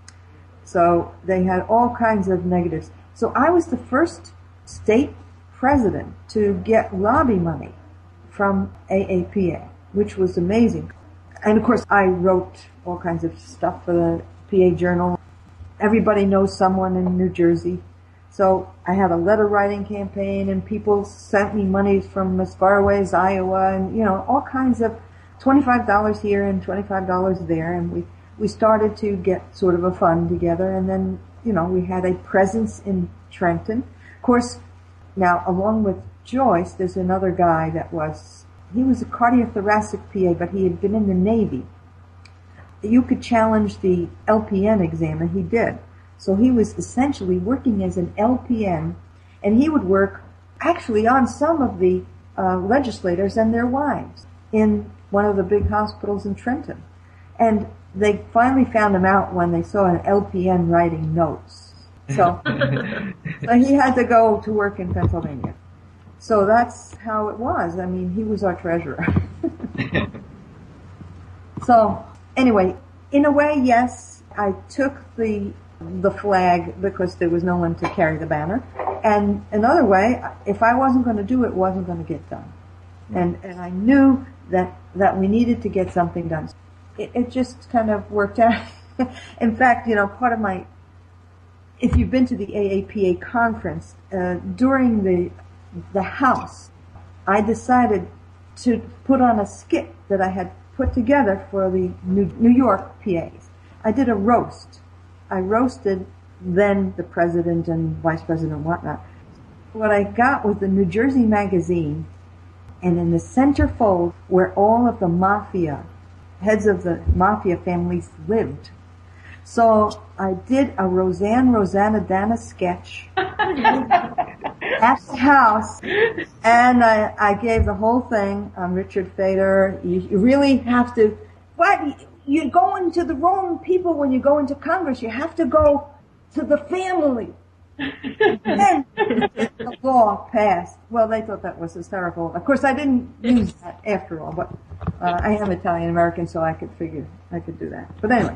So they had all kinds of negatives. So I was the first state president to get lobby money from AAPA, which was amazing. And of course, I wrote all kinds of stuff for the PA Journal. Everybody knows someone in New Jersey. So I had a letter writing campaign, and people sent me money from as far away as Iowa, and all kinds of $25 here and $25 there, and we started to get sort of a fund together, and then we had a presence in Trenton. Of course, now along with Joyce, there's another guy he was a cardiothoracic PA, but he had been in the Navy. You could challenge the LPN exam, and he did. So he was essentially working as an LPN, and he would work actually on some of the legislators and their wives in one of the big hospitals in Trenton. And they finally found him out when they saw an LPN writing notes. So he had to go to work in Pennsylvania. So that's how it was. I mean, he was our treasurer. So anyway, in a way, yes, I took the flag because there was no one to carry the banner. And another way, if I wasn't going to do it, it wasn't going to get done. And I knew that we needed to get something done. It just kind of worked out. In fact, part of if you've been to the AAPA conference, during the House, I decided to put on a skit that I had put together for the New York PAs. I did a roast. I roasted then the president and vice president and whatnot. What I got was the New Jersey Magazine, and in the centerfold where all of the heads of the mafia families lived. So I did a Rosanna Dana sketch at the house, and I gave the whole thing on Richard Fader. You really have to, you go into the wrong people when you go into Congress. You have to go to the family. Then the law passed. Well, they thought that was hysterical. Of course, I didn't use that after all, but I am Italian American, so I could figure I could do that. But anyway.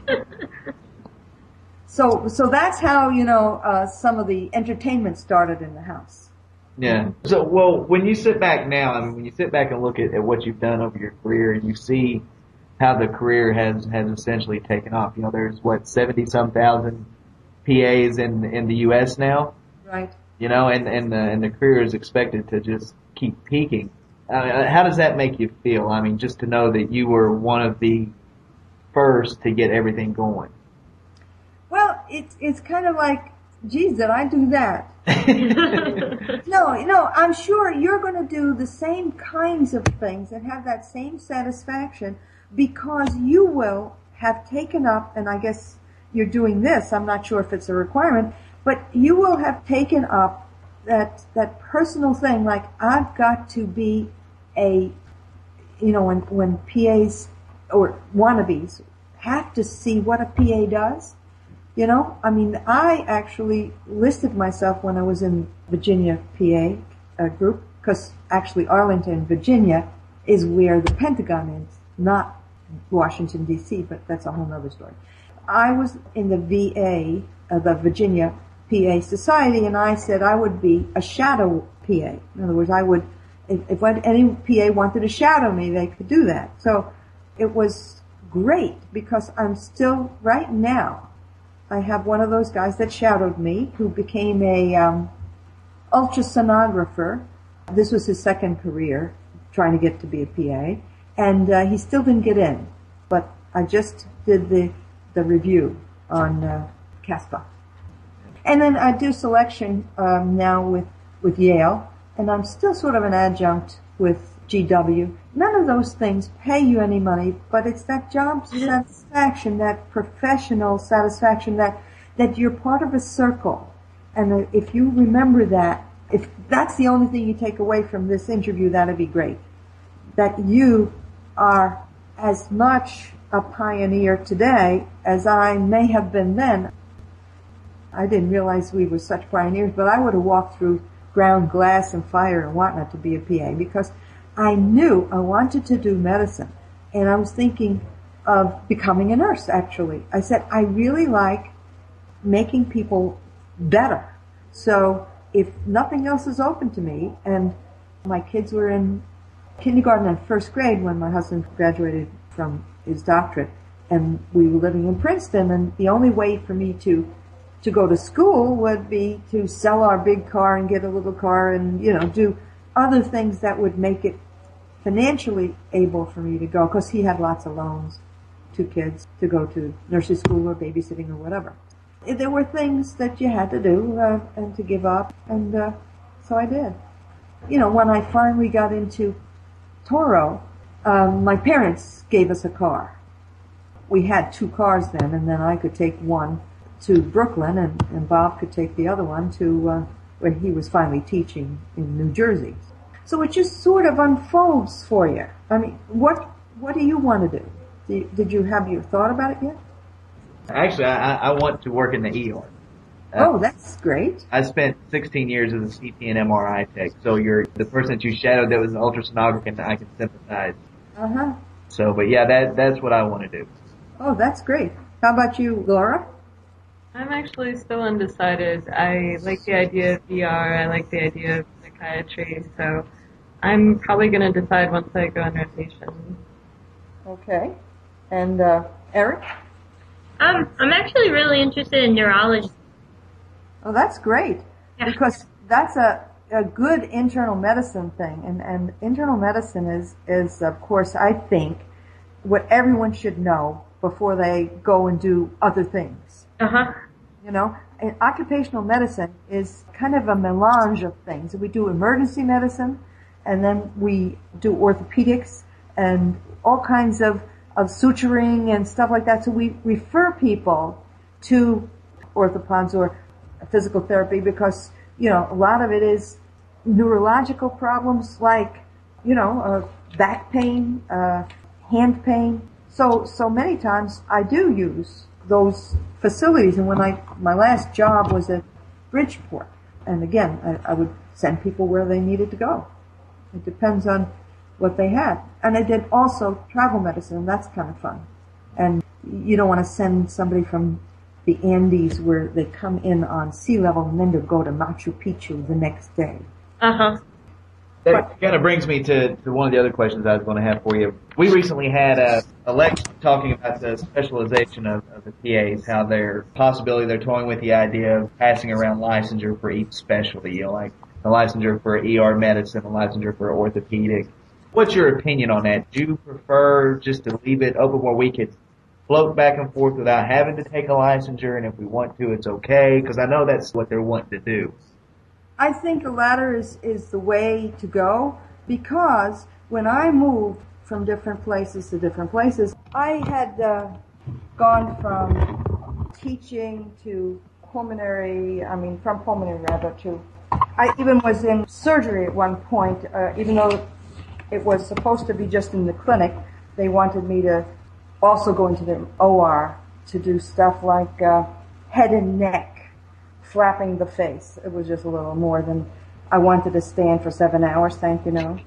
So that's how, some of the entertainment started in the house. Yeah. So, well, when you sit back now, when you sit back and look at what you've done over your career and you see how the career has essentially taken off. You know, there's 70-some thousand PAs in the U.S. now. Right. You know, and the career is expected to just keep peaking. How does that make you feel? I mean, just to know that you were one of the first to get everything going. Well, it's kind of like, geez, did I do that? No, I'm sure you're going to do the same kinds of things and have that same satisfaction because you will have taken up, and I guess you're doing this, I'm not sure if it's a requirement, but you will have taken up that personal thing, like I've got to be when PAs or wannabes have to see what a PA does, you know, I mean, I actually listed myself when I was in Virginia PA group, because actually Arlington, Virginia is where the Pentagon is, not Washington, D.C., but that's a whole other story. I was in the VA, the Virginia PA Society, and I said I would be a shadow PA. In other words, I would, if any PA wanted to shadow me, they could do that. So it was great because I'm still, right now, I have one of those guys that shadowed me who became a ultrasonographer. This was his second career, trying to get to be a PA, and he still didn't get in. But I just did the review on CASPA. And then I do selection now with Yale, and I'm still sort of an adjunct with GW. None of those things pay you any money, but it's that job satisfaction, that professional satisfaction, that you're part of a circle. And if you remember that, if that's the only thing you take away from this interview, that'd be great. That you are as much a pioneer today as I may have been then. I didn't realize we were such pioneers, but I would have walked through ground glass and fire and whatnot to be a PA because I knew I wanted to do medicine. And I was thinking of becoming a nurse, actually. I said, I really like making people better. So if nothing else is open to me, and my kids were in kindergarten and first grade when my husband graduated from his doctorate, and we were living in Princeton, and the only way for me to go to school would be to sell our big car and get a little car and, you know, do other things that would make it financially able for me to go, because he had lots of loans, 2 kids, to go to nursery school or babysitting or whatever. There were things that you had to do and to give up, and so I did. You know, when I finally got into Toro, my parents gave us a car. We had 2 cars then, and then I could take one to Brooklyn, and Bob could take the other one to where he was finally teaching in New Jersey. So it just sort of unfolds for you. I mean, what do you want to do? Did you have your thought about it yet? Actually, I want to work in the ER. Oh, that's great. I spent 16 years as a CT and MRI tech, so you're the person that you shadowed that was an ultrasonographer, and I can sympathize. Uh-huh. So, but yeah, that's what I want to do. Oh, that's great. How about you, Laura? I'm actually still undecided. I like the idea of VR. I like the idea of psychiatry. So I'm probably going to decide once I go on rotation. Okay. And Eric? I'm actually really interested in neurology. Oh, that's great. Yeah. Because that's a good internal medicine thing. And internal medicine is, of course, I think, what everyone should know before they go and do other things. Uh-huh. You know, and occupational medicine is kind of a melange of things. We do emergency medicine, and then we do orthopedics and all kinds of suturing and stuff like that. So we refer people to orthopods or physical therapy because, you know, a lot of it is neurological problems like, you know, back pain, hand pain. So many times I do use those facilities, and when my last job was at Bridgeport, and again, I would send people where they needed to go. It depends on what they had. And I did also travel medicine, and that's kind of fun. And you don't want to send somebody from the Andes where they come in on sea level and then to go to Machu Picchu the next day. Uh-huh. That kind of brings me to one of the other questions I was going to have for you. We recently had a lecture talking about the specialization of the PAs, how they're toying with the idea of passing around licensure for each specialty, you know, like a licensure for ER medicine, a licensure for orthopedic. What's your opinion on that? Do you prefer just to leave it open where we could float back and forth without having to take a licensure, and if we want to, it's okay? Because I know that's what they're wanting to do. I think the latter is the way to go, because when I moved from different places to different places, I had gone from teaching to from pulmonary rather to, I even was in surgery at one point, even though it was supposed to be just in the clinic, they wanted me to also go into the OR to do stuff like head and neck, flapping the face. It was just a little more than I wanted to stand for 7 hours, thank you, no.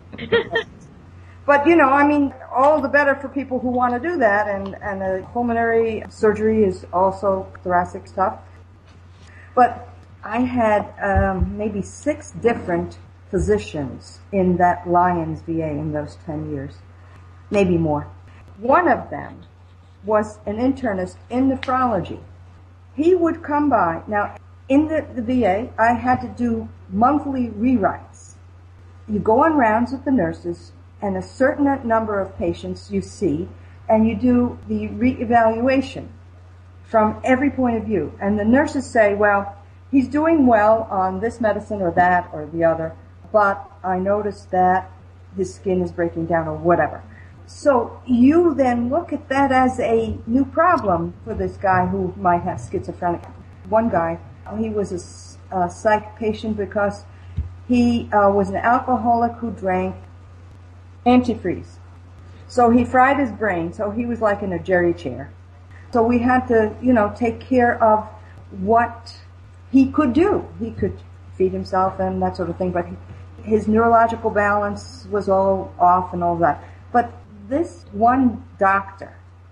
But, you know, I mean, all the better for people who want to do that, and pulmonary surgery is also thoracic stuff. But I had maybe 6 different physicians in that Lyons VA in those 10 years, maybe more. One of them was an internist in nephrology. He would come by. Now, in the VA, I had to do monthly rewrites. You go on rounds with the nurses, and a certain number of patients you see, and you do the reevaluation from every point of view. And the nurses say, well, he's doing well on this medicine or that or the other, but I noticed that his skin is breaking down or whatever. So you then look at that as a new problem for this guy who might have schizophrenia. One guy, he was a psych patient because he was an alcoholic who drank antifreeze. So he fried his brain, so he was like in a jerry chair. So we had to, you know, take care of what he could do. He could feed himself and that sort of thing, but his neurological balance was all off and all that. But this one doctor,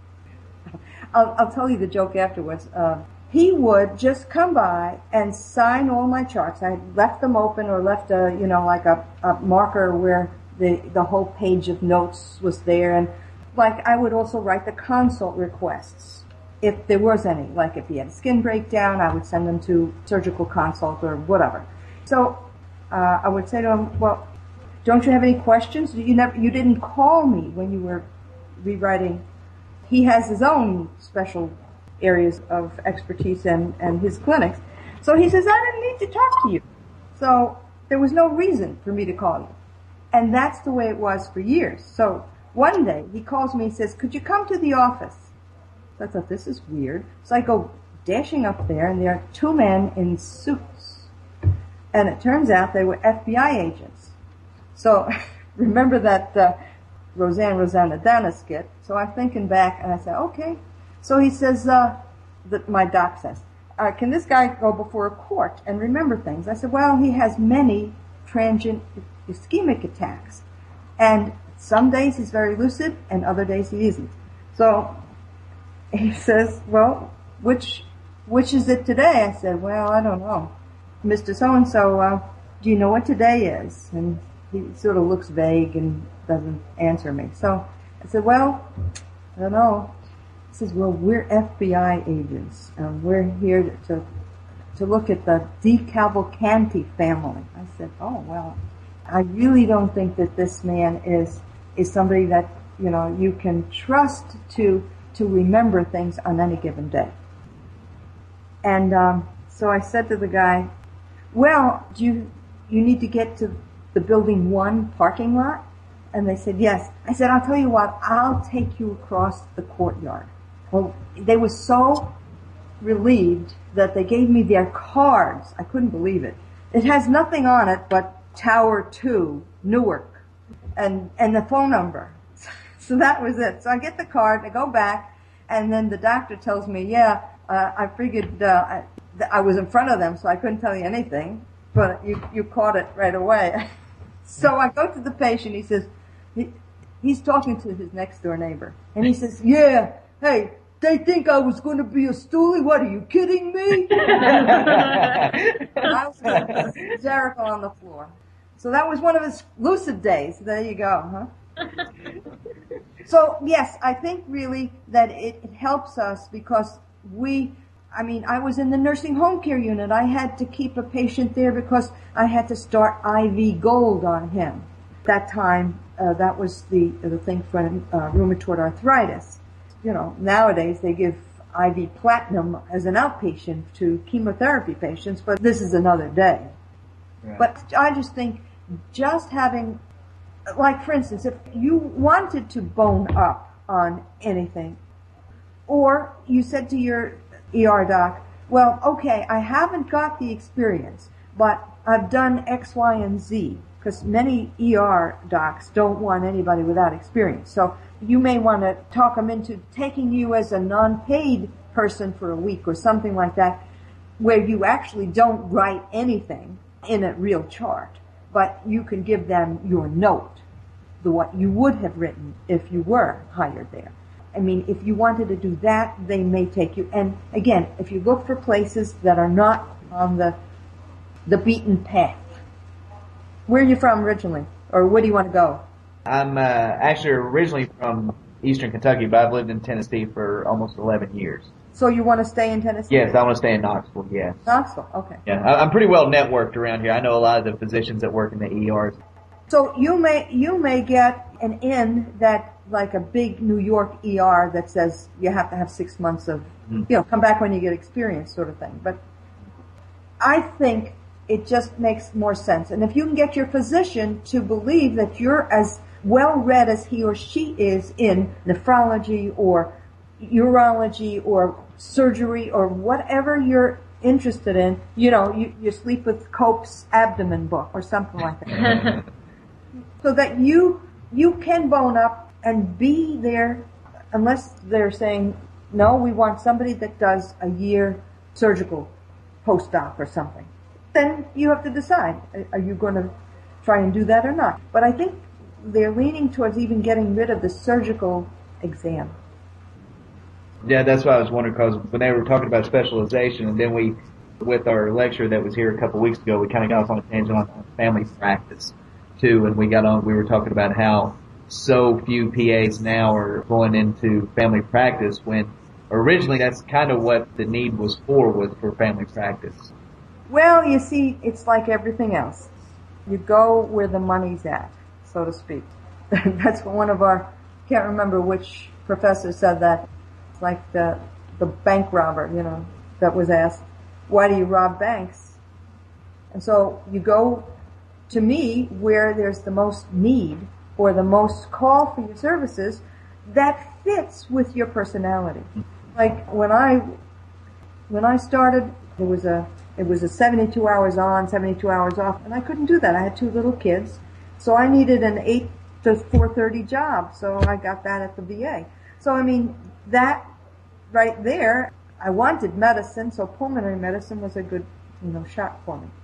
I'll tell you the joke afterwards, he would just come by and sign all my charts. I left them open or left a marker where the whole page of notes was there, and like I would also write the consult requests if there was any. Like if he had a skin breakdown, I would send him to surgical consult or whatever. So I would say to him, well, don't you have any questions? You didn't call me when you were rewriting. He has his own special areas of expertise and his clinics. So he says, I didn't need to talk to you. So there was no reason for me to call you. And that's the way it was for years. So one day he calls me and says, could you come to the office? So I thought, this is weird. So I go dashing up there, and there are 2 men in suits. And it turns out they were FBI agents. So remember that Rosanna skit? So I'm thinking back, and I said, okay. So he says, my doc says, can this guy go before a court and remember things? I said, well, he has many transient ischemic attacks. And some days he's very lucid, and other days he isn't. So he says, well, which is it today? I said, well, I don't know. Mr. So-and-so, do you know what today is? And he sort of looks vague and doesn't answer me. So I said, well, I don't know. He says, well, we're FBI agents, and we're here to look at the DeCavalcanti family. I said, oh, well, I really don't think that this man is somebody that, you know, you can trust to remember things on any given day. And so I said to the guy, well, do you need to get to the building 1 parking lot? And they said, yes. I said, I'll tell you what, I'll take you across the courtyard. Well, they were so relieved that they gave me their cards. I couldn't believe it. It has nothing on it but Tower 2, Newark, and the phone number. So that was it. So I get the card, I go back, and then the doctor tells me, I figured I was in front of them, so I couldn't tell you anything, but you caught it right away. So I go to the patient, he says, he's talking to his next door neighbor, and he says, yeah, hey, they think I was going to be a stoolie? What, are you kidding me? I was hysterical on the floor. So that was one of his lucid days. There you go, huh? So yes, I think really that it helps us because I was in the nursing home care unit. I had to keep a patient there because I had to start IV Gold on him. That time, that was the thing for rheumatoid arthritis. You know, nowadays they give IV Platinum as an outpatient to chemotherapy patients, but this is another day. Right. But I just think just having, like for instance, if you wanted to bone up on anything, or you said to your ER doc, well, okay, I haven't got the experience, but I've done X, Y, and Z, because many ER docs don't want anybody without experience. So you may want to talk them into taking you as a non-paid person for a week or something like that, where you actually don't write anything in a real chart, but you can give them your note, what you would have written if you were hired there. I mean, if you wanted to do that, they may take you. And again, if you look for places that are not on the beaten path. Where are you from originally? Or where do you want to go? I'm actually originally from Eastern Kentucky, but I've lived in Tennessee for almost 11 years. So you want to stay in Tennessee? Yes, I want to stay in Knoxville, yes. Knoxville, okay. Yeah, I'm pretty well networked around here. I know a lot of the physicians that work in the ERs. So you may get an in that, like a big New York ER that says you have to have 6 months of, come back when you get experience sort of thing. But I think it just makes more sense. And if you can get your physician to believe that you're as well read as he or she is in nephrology or urology or surgery or whatever you're interested in, you sleep with Cope's abdomen book or something like that. So that you can bone up and be there, unless they're saying, no, we want somebody that does a year surgical postdoc or something. Then you have to decide, are you going to try and do that or not? But I think they're leaning towards even getting rid of the surgical exam. Yeah, that's what I was wondering, because when they were talking about specialization, and then with our lecturer that was here a couple of weeks ago, we kind of got off on a tangent on family practice too, and we were talking about how so few PAs now are going into family practice when originally that's kind of what the need was for family practice. Well, you see, it's like everything else. You go where the money's at, so to speak. That's what one of our, can't remember which professor said that. It's like the bank robber, that was asked, why do you rob banks? And so you go, to me, where there's the most need or the most call for your services that fits with your personality. Like when I started, it was a 72 hours on, 72 hours off, and I couldn't do that. I had 2 little kids, so I needed an 8 to 4:30 job, so I got that at the VA. So I mean, that right there, I wanted medicine, so pulmonary medicine was a good, shot for me.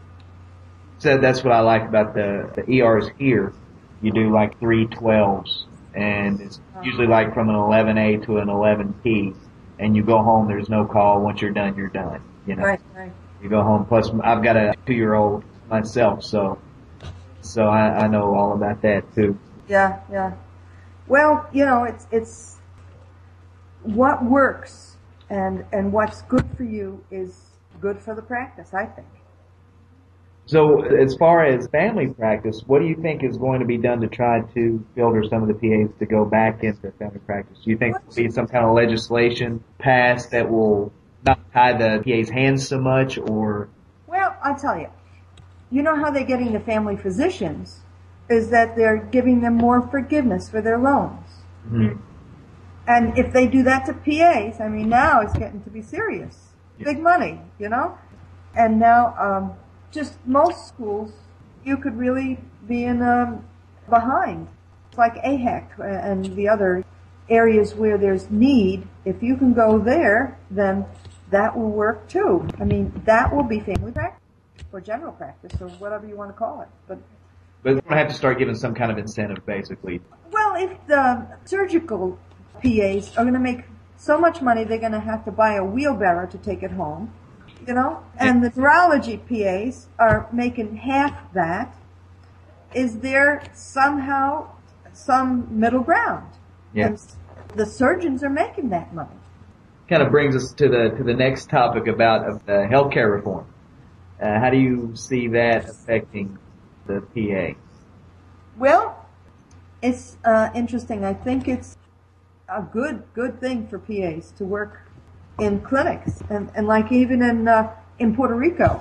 So that's what I like about the ERs here. You do like 312s, and it's usually like from an 11A to an 11P, and you go home, there's no call. Once you're done, you're done. Right. You go home. Plus, I've got a 2-year-old myself, so I know all about that too. Yeah. Well, it's what works and what's good for you is good for the practice, I think. So as far as family practice, what do you think is going to be done to try to filter some of the PAs to go back into family practice? Do you think there will be some kind of legislation passed that will not tie the PA's hands so much, or? Well, I'll tell you. You know how they're getting the family physicians is that they're giving them more forgiveness for their loans. Mm-hmm. And if they do that to PAs, I mean, now it's getting to be serious. Big money, And now, just most schools, you could really be in behind. It's like AHEC and the other areas where there's need. If you can go there, then that will work too. I mean, that will be family practice or general practice or whatever you want to call it. But they're going to have to start giving some kind of incentive, basically. Well, if the surgical PAs are going to make so much money, they're going to have to buy a wheelbarrow to take it home. And the neurology PAs are making half that, is there somehow some middle ground? Yeah. And the surgeons are making that money. Kind of brings us to the next topic about healthcare reform. How do you see that affecting the PA? Well, it's interesting. I think it's a good thing for PAs to work in clinics, and like even in Puerto Rico,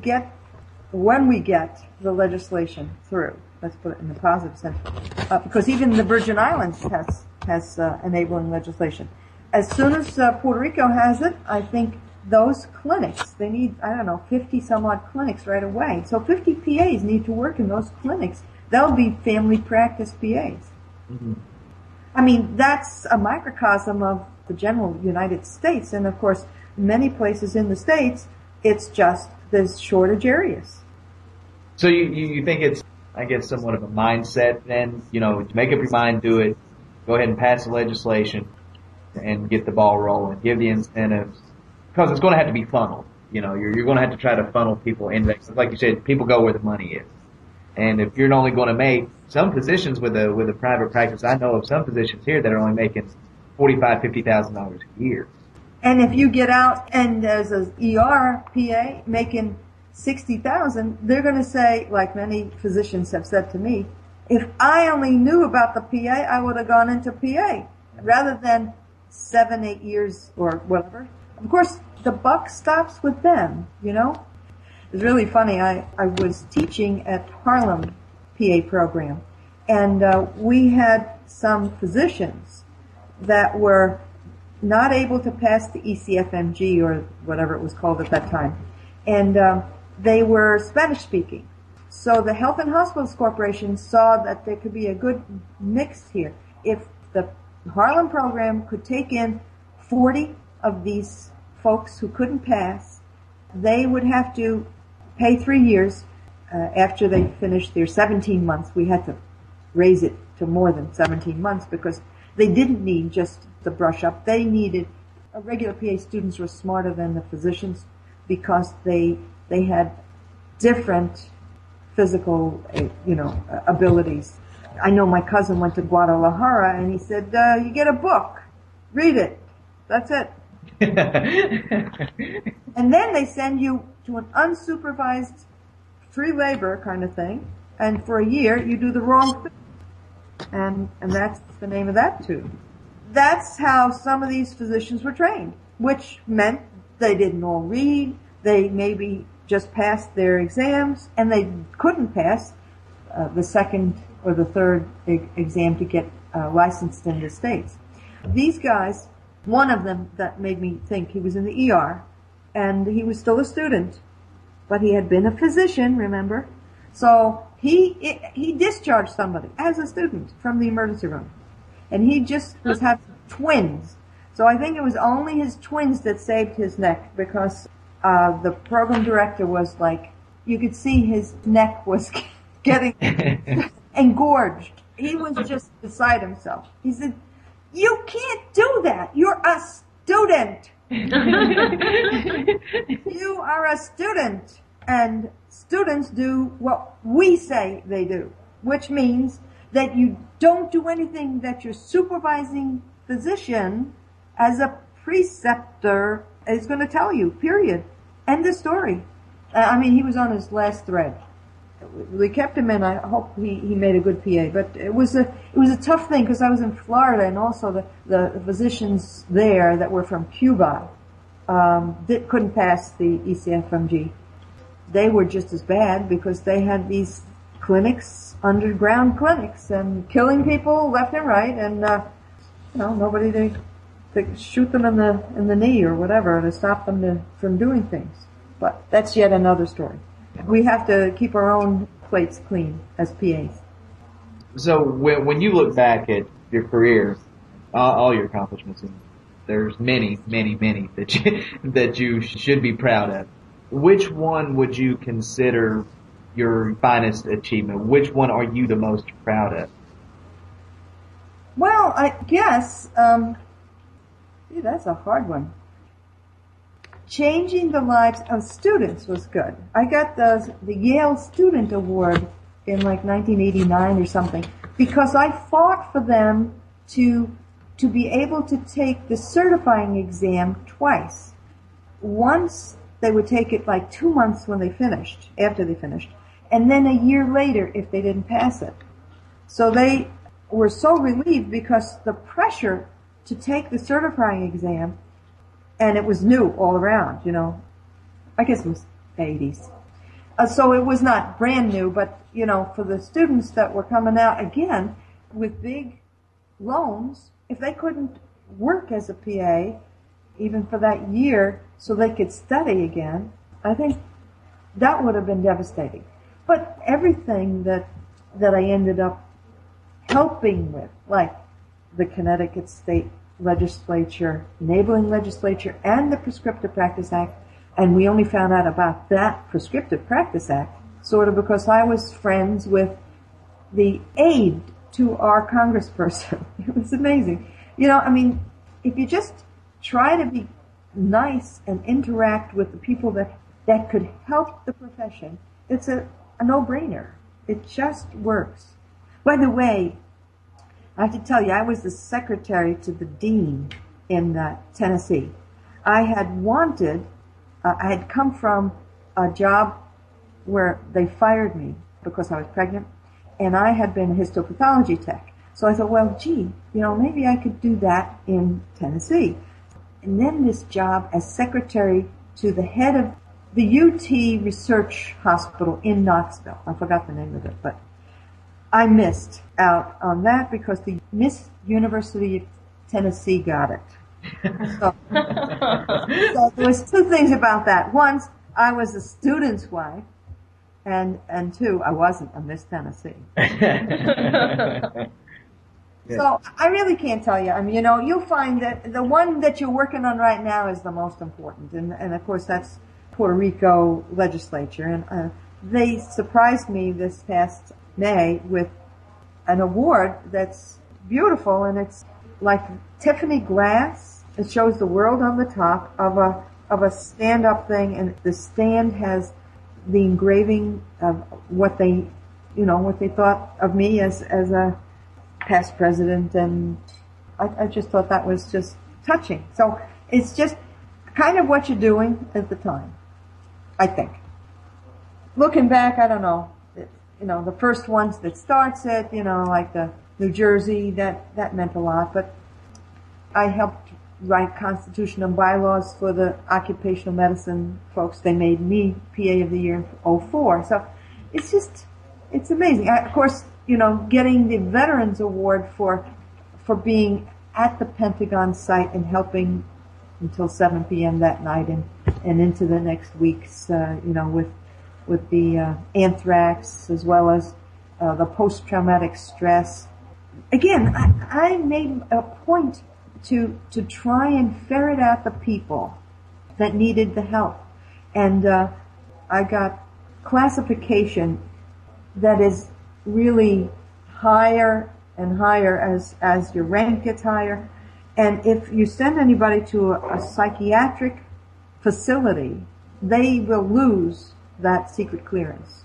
when we get the legislation through, let's put it in the positive sense, because even the Virgin Islands has enabling legislation. As soon as Puerto Rico has it, I think those clinics, they need, 50 some odd clinics right away. So 50 PAs need to work in those clinics. They'll be family practice PAs. Mm-hmm. I mean, that's a microcosm of the general United States. And of course, many places in the States, it's just there's shortage areas. So you think it's, I guess, somewhat of a mindset then, to make up your mind, do it, go ahead and pass the legislation and get the ball rolling, give the incentives, because it's going to have to be funneled. You're going to have to try to funnel people in. Like you said, people go where the money is. And if you're only going to make some positions with a private practice, I know of some positions here that are only making $45,000-$50,000 a year. And if you get out and as an ER PA making $60,000, they're going to say, like many physicians have said to me, if I only knew about the PA, I would have gone into PA rather than 7-8 years or whatever. Of course, the buck stops with them, It's really funny. I was teaching at Harlem PA program, and we had some physicians that were not able to pass the ECFMG or whatever it was called at that time. And they were Spanish speaking. So the Health and Hospitals Corporation saw that there could be a good mix here. If the Harlem program could take in 40 of these folks who couldn't pass, they would have to pay 3 years after they finished their 17 months. We had to raise it to more than 17 months because they didn't need just the brush up. They needed, regular PA students were smarter than the physicians because they had different physical, abilities. I know my cousin went to Guadalajara and he said, you get a book, read it. That's it. And then they send you to an unsupervised free labor kind of thing, and for a year you do the wrong thing. And that's the name of that too. That's how some of these physicians were trained, which meant they didn't all read, they maybe just passed their exams, and they couldn't pass the second or the third exam to get licensed in the States. These guys, one of them that made me think, he was in the ER, and he was still a student, but he had been a physician, remember? So he discharged somebody as a student from the emergency room, and he just was having twins. So I think it was only his twins that saved his neck, because the program director was like, you could see his neck was getting engorged. He was just beside himself. He said, "You can't do that. You're a student. You are a student. And students do what we say they do, which means that you don't do anything that your supervising physician as a preceptor is going to tell you, period. End of story." He was on his last thread. We kept him in. I hope he made a good PA, but it was a tough thing because I was in Florida, and also the physicians there that were from Cuba couldn't pass the ECFMG. They were just as bad because they had these clinics, underground clinics, and killing people left and right, and nobody to shoot them in the knee or whatever to stop them from doing things. But that's yet another story. We have to keep our own plates clean as PAs. So when you look back at your career, all your accomplishments, and there's many, many, many that you should be proud of, which one would you consider your finest achievement? Which one are you the most proud of? Well, I guess, that's a hard one. Changing the lives of students was good. I got the Yale Student Award in like 1989 or something, because I fought for them to be able to take the certifying exam twice. Once they would take it like 2 months when they finished, after they finished, and then a year later if they didn't pass it. So they were so relieved because the pressure to take the certifying exam, and it was new all around, you know. I guess it was the 80s. So it was not brand new, but, you know, for the students that were coming out again with big loans, if they couldn't work as a PA, even for that year, so they could study again, I think that would have been devastating. But everything that I ended up helping with, like the Connecticut State Legislature, enabling legislature, and the Prescriptive Practice Act, and we only found out about that Prescriptive Practice Act sort of because I was friends with the aide to our congressperson. It was amazing. You know, I mean, if you just try to be nice and interact with the people that could help the profession, it's a no-brainer. It just works. By the way, I have to tell you, I was the secretary to the dean in Tennessee. I had come from a job where they fired me because I was pregnant, and I had been a histopathology tech. So I thought, well, gee, you know, maybe I could do that in Tennessee. And then this job as secretary to the head of the UT Research Hospital in Knoxville. I forgot the name of it, but I missed out on that because the Miss University of Tennessee got it. So there was two things about that. One, I was a student's wife, and two, I wasn't a Miss Tennessee. So I really can't tell you. I mean, you know, you'll find that the one that you're working on right now is the most important, and of course that's Puerto Rico legislature, and they surprised me this past May with an award that's beautiful, and it's like Tiffany glass. It shows the world on the top of a stand-up thing, and the stand has the engraving of what they thought of me as a past president, and I just thought that was just touching. So it's just kind of what you're doing at the time, I think. Looking back, I don't know. You know, the first ones that starts it, you know, like the New Jersey, that meant a lot. But I helped write constitution and bylaws for the occupational medicine folks. They made me PA of the year in 2004. So it's amazing. Of course, you know, getting the Veterans Award for being at the Pentagon site and helping until 7 p.m. that night and into the next weeks, you know, with the anthrax as well as the post-traumatic stress. Again, I made a point to try and ferret out the people that needed the help. And I got classification that is really higher and higher as your rank gets higher. And if you send anybody to a psychiatric facility, they will lose that secret clearance.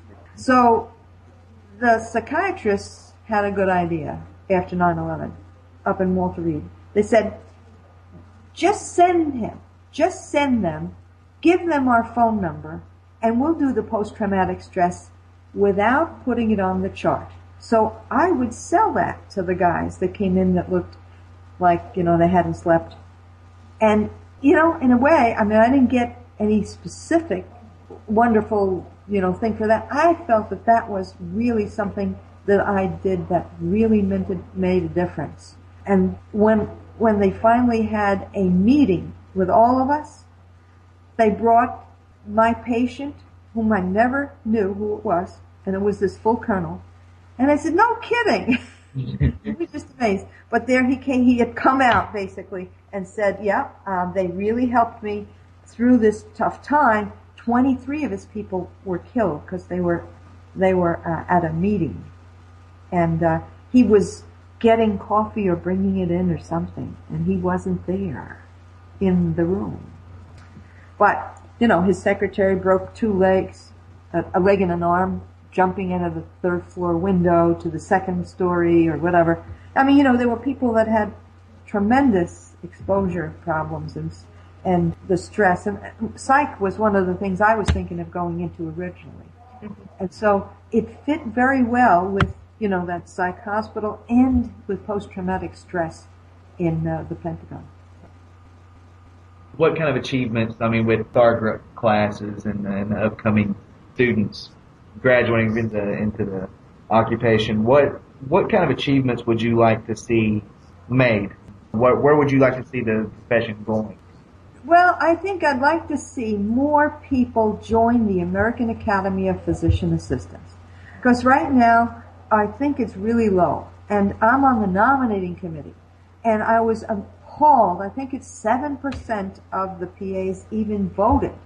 So the psychiatrists had a good idea after 9/11 up in Walter Reed. They said, just send them, give them our phone number, and we'll do the post-traumatic stress without putting it on the chart. So I would sell that to the guys that came in that looked like, you know, they hadn't slept. And, you know, in a way, I mean, I didn't get any specific wonderful, you know, thing for that. I felt that was really something that I did that really made a difference. And when they finally had a meeting with all of us, they brought my patient, whom I never knew who it was, and it was this full colonel. And I said, no kidding. He was just amazed. But there he came, he had come out basically and said, yeah, they really helped me through this tough time. 23 of his people were killed because they were at a meeting. And he was getting coffee or bringing it in or something, and he wasn't there in the room. But, you know, his secretary broke 2 legs, a leg and an arm, jumping out of the third floor window to the second story or whatever. I mean, there were people that had tremendous exposure problems and the stress. And psych was one of the things I was thinking of going into originally. And so it fit very well with, that psych hospital and with post-traumatic stress in the Pentagon. What kind of achievements, with our classes and the upcoming students graduating into the occupation, what kind of achievements would you like to see made? Where would you like to see the profession going? Well, I think I'd like to see more people join the American Academy of Physician Assistants. Because right now, I think it's really low. And I'm on the nominating committee. And I was appalled. I think it's 7% of the PAs even voted.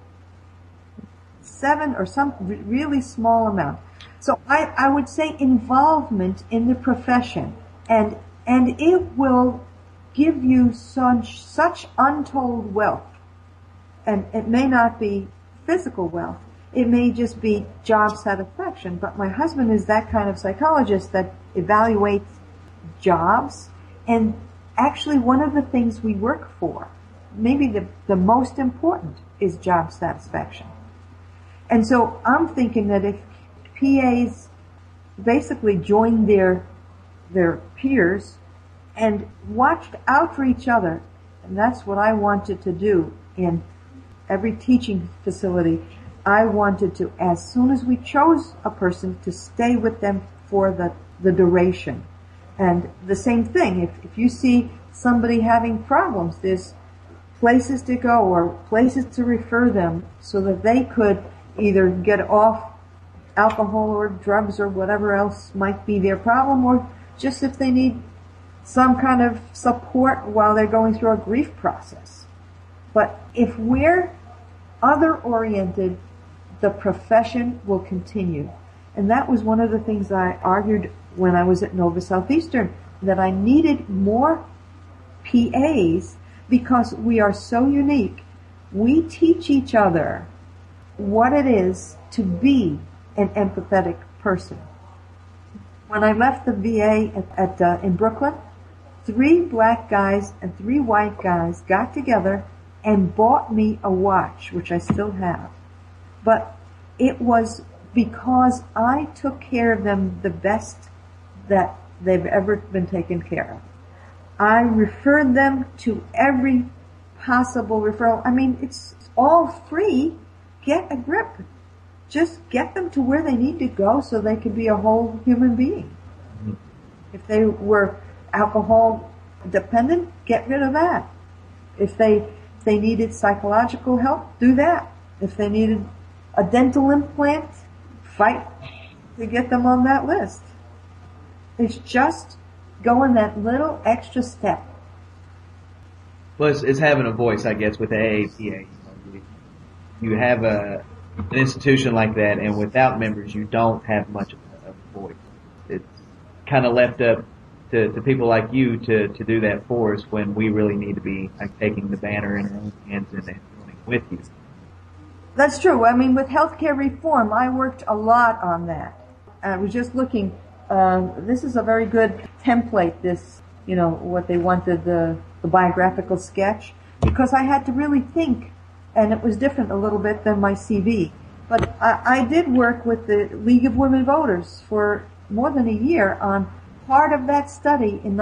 7 or some really small amount. So I would say involvement in the profession. And it will give you such untold wealth. And it may not be physical wealth. It may just be job satisfaction. But my husband is that kind of psychologist that evaluates jobs. And actually one of the things we work for, maybe the most important, is job satisfaction. And so I'm thinking that if PAs basically joined their peers and watched out for each other, and that's what I wanted to do in every teaching facility. I wanted to, as soon as we chose a person, to stay with them for the duration. And the same thing, if you see somebody having problems, there's places to go or places to refer them so that they could either get off alcohol or drugs or whatever else might be their problem, or just if they need some kind of support while they're going through a grief process. But if we're other-oriented, the profession will continue. And that was one of the things I argued when I was at Nova Southeastern, that I needed more PAs because we are so unique. We teach each other what it is to be an empathetic person. When I left the VA in Brooklyn, 3 black guys and 3 white guys got together and bought me a watch, which I still have. But it was because I took care of them the best that they've ever been taken care of. I referred them to every possible referral. I mean, it's all free. Get a grip. Just get them to where they need to go so they can be a whole human being. If they were alcohol dependent, get rid of that. If they needed psychological help, do that. If they needed a dental implant, fight to get them on that list. It's just going that little extra step. Well, it's having a voice, I guess, with the AAPA. You have an institution like that, and without members, you don't have much of a voice. It's kind of left up to people like you to do that for us when we really need to be taking the banner in our own hands and doing it with you. That's true. I mean, with healthcare reform, I worked a lot on that. I was just looking. This is a very good template, this, what they wanted, the biographical sketch, because I had to really think, and it was different a little bit than my CV. But I did work with the League of Women Voters for more than a year on part of that study in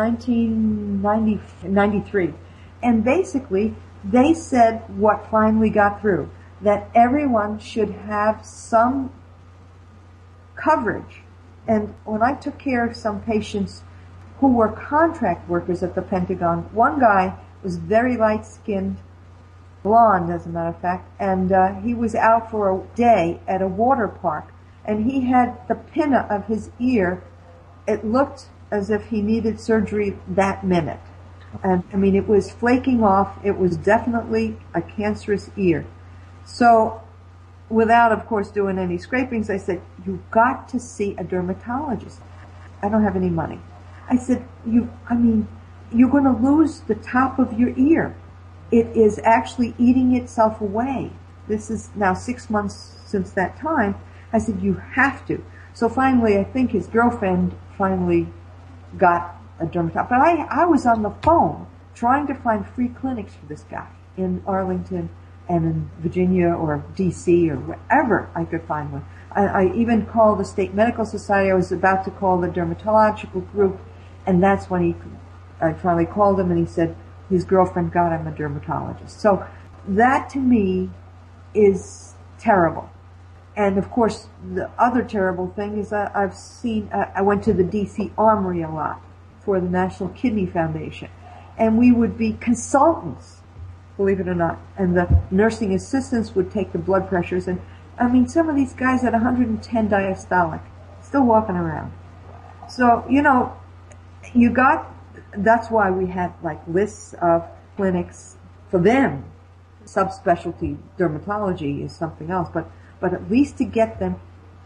1993. And basically, they said what finally got through, that everyone should have some coverage. And when I took care of some patients who were contract workers at the Pentagon, one guy was very light-skinned, blonde as a matter of fact, and he was out for a day at a water park, and he had the pinna of his ear. It looked as if he needed surgery that minute. And I mean, it was flaking off. It was definitely a cancerous ear. So, without, of course, doing any scrapings, I said, you've got to see a dermatologist. I don't have any money. I said, you're going to lose the top of your ear. It is actually eating itself away. This is now 6 months since that time. I said, you have to. So finally, I think his girlfriend finally got a dermatologist. But I was on the phone trying to find free clinics for this guy in Arlington and in Virginia or D.C. or wherever I could find one. I even called the State Medical Society. I was about to call the dermatological group, and that's when I finally called him, and he said his girlfriend got him a dermatologist. So that to me is terrible. And of course, the other terrible thing is I went to the D.C. Armory a lot for the National Kidney Foundation, and we would be consultants, believe it or not, and the nursing assistants would take the blood pressures, and I mean, some of these guys had 110 diastolic, still walking around. So, that's why we have like lists of clinics for them. Subspecialty dermatology is something else, but at least to get them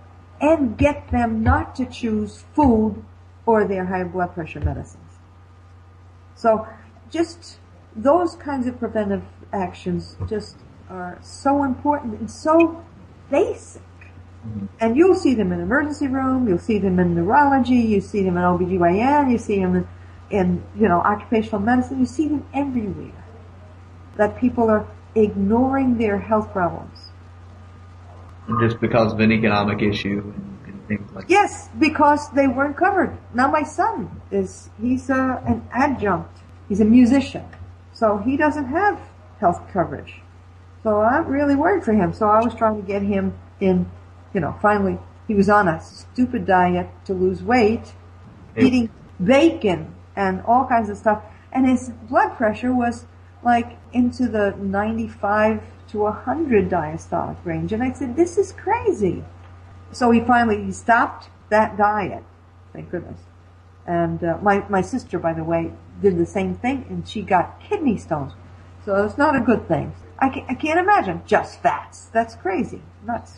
not to choose food or their high blood pressure medicines. So just those kinds of preventive actions just are so important and so basic. And you'll see them in emergency room, you'll see them in neurology, you see them in OBGYN, you see them in occupational medicine, you see them everywhere. That people are ignoring their health problems. Just because of an economic issue and things like that. Yes, because they weren't covered. Now my son he's an adjunct. He's a musician. So he doesn't have health coverage. So I'm really worried for him. So I was trying to get him in, finally he was on a stupid diet to lose weight, eating bacon and all kinds of stuff. And his blood pressure was like into the 95 to 100 diastolic range. And I said, this is crazy. So he stopped that diet. Thank goodness. And my sister, by the way, did the same thing, and she got kidney stones. So it's not a good thing. I can't imagine just fats. That's crazy. Nuts.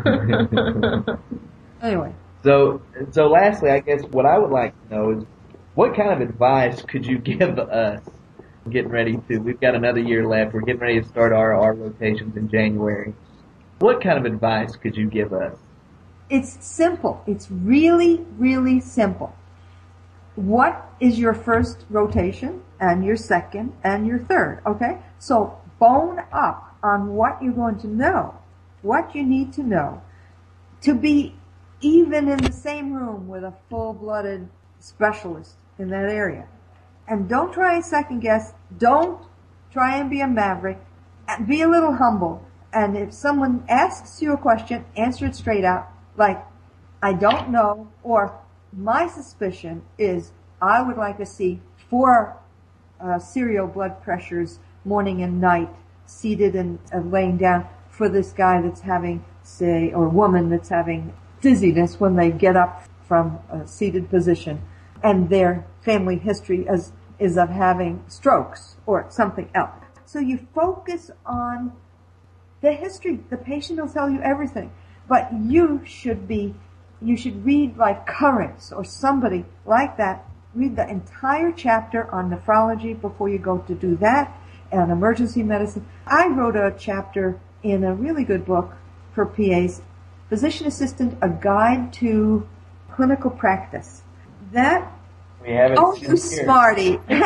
Anyway. So lastly, I guess what I would like to know is what kind of advice could you give us getting ready to, we've got another year left, we're getting ready to start our rotations in January. What kind of advice could you give us? It's simple. It's really, really simple. What is your first rotation and your second and your third, okay? So bone up on what you're going to know, what you need to know to be even in the same room with a full-blooded specialist in that area. And don't try and second guess. Don't try and be a maverick. Be a little humble. And if someone asks you a question, answer it straight out. Like, I don't know, or my suspicion is I would like to see 4 serial blood pressures morning and night seated and laying down for this guy that's having, say, or woman that's having dizziness when they get up from a seated position, and their family history is of having strokes or something else. So you focus on the history. The patient will tell you everything. But you should read like Currents or somebody like that. Read the entire chapter on nephrology before you go to do that, and emergency medicine. I wrote a chapter in a really good book for PAs, Physician Assistant, A Guide to Clinical Practice. That, we have it. Oh, you smarty. We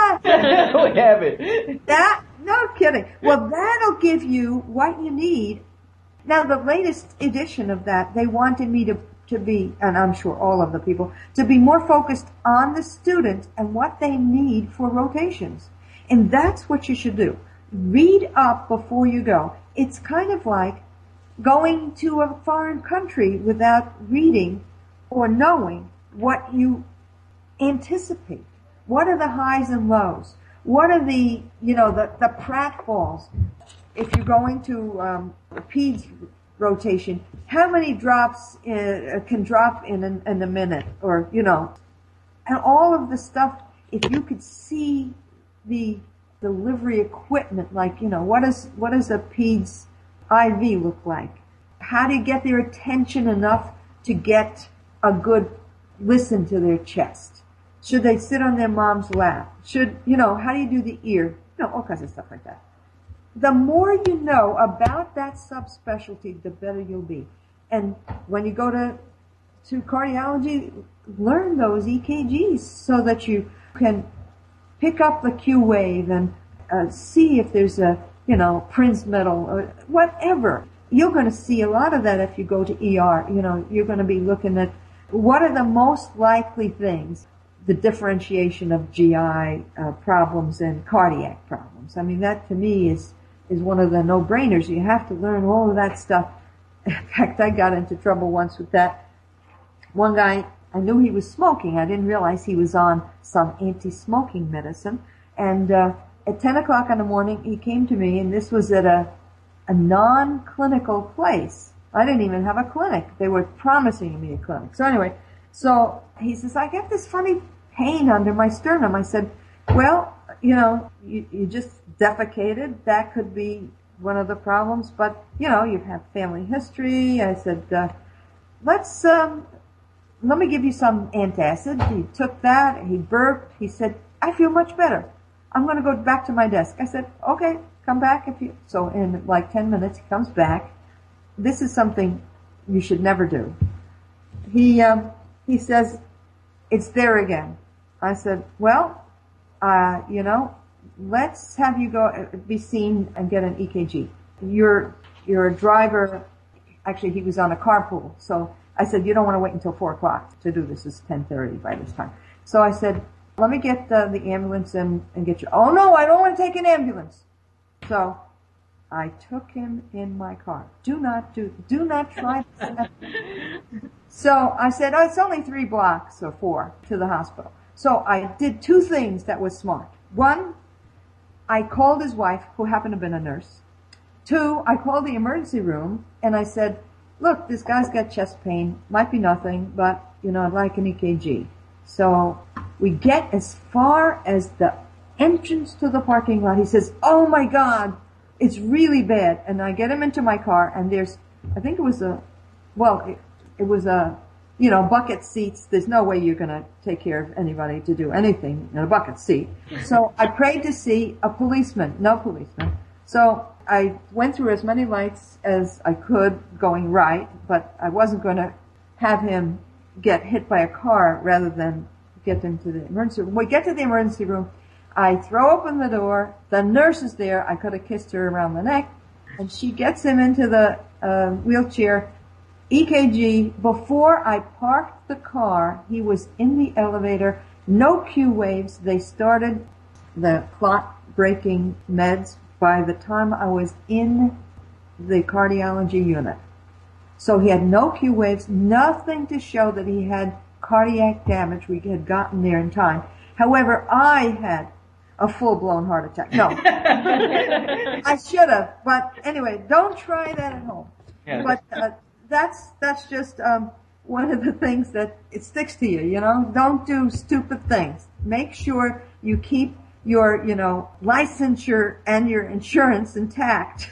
have it. No kidding. Well, that'll give you what you need. Now, the latest edition of that, they wanted me to be, and I'm sure all of the people, to be more focused on the student and what they need for rotations. And that's what you should do. Read up before you go. It's kind of like going to a foreign country without reading or knowing what you anticipate. What are the highs and lows? What are the pratfalls? If you're going to a peds rotation, how many drops can drop in a minute, or and all of the stuff. If you could see the delivery equipment, like what does a peds IV look like? How do you get their attention enough to get a good listen to their chest? Should they sit on their mom's lap? How do you do the ear? All kinds of stuff like that. The more you know about that subspecialty, the better you'll be. And when you go to to cardiology, learn those EKGs so that you can pick up the Q wave and see if there's a, Prince medal or whatever. You're going to see a lot of that if you go to ER. You're going to be looking at what are the most likely things, the differentiation of GI problems and cardiac problems. I mean, that to me is one of the no-brainers. You have to learn all of that stuff. In fact, I got into trouble once with that. One guy, I knew he was smoking. I didn't realize he was on some anti-smoking medicine. And at 10 o'clock in the morning, he came to me, and this was at a non-clinical place. I didn't even have a clinic. They were promising me a clinic. So anyway, he says, I get this funny pain under my sternum. I said, well, you just defecated. That could be one of the problems, but, you have family history. I said, let me give you some antacid. He took that. He burped. He said, I feel much better. I'm going to go back to my desk. I said, okay, come back so in like 10 minutes he comes back. This is something you should never do. He says, it's there again. I said, well, let's have you go be seen and get an EKG. You're a driver. Actually, he was on a carpool. So I said, you don't want to wait until 4 o'clock to do this. It's 10:30 by this time. So I said, let me get the ambulance and get you. Oh no, I don't want to take an ambulance. So I took him in my car. Do not try this. So I said, oh, it's only 3 blocks or 4 to the hospital. So I did 2 things that was smart. 1, I called his wife, who happened to have been a nurse. 2, I called the emergency room and I said, look, this guy's got chest pain. Might be nothing, but, I'd like an EKG. So we get as far as the entrance to the parking lot. He says, oh my God, it's really bad. And I get him into my car and I think it was bucket seats. There's no way you're going to take care of anybody to do anything in a bucket seat. So I prayed to see a policeman. No policeman. So I went through as many lights as I could going right, but I wasn't going to have him get hit by a car rather than get into the emergency room. We get to the emergency room. I throw open the door. The nurse is there. I could have kissed her around the neck. And she gets him into the wheelchair. EKG. Before I parked the car, he was in the elevator. No Q waves. They started the clot-breaking meds by the time I was in the cardiology unit. So he had no Q waves, nothing to show that he had cardiac damage. We had gotten there in time. However, I had a full-blown heart attack. No. I should have. But anyway, don't try that at home. Yeah. But that's just one of the things that it sticks to you, Don't do stupid things. Make sure you keep your, licensure and your insurance intact.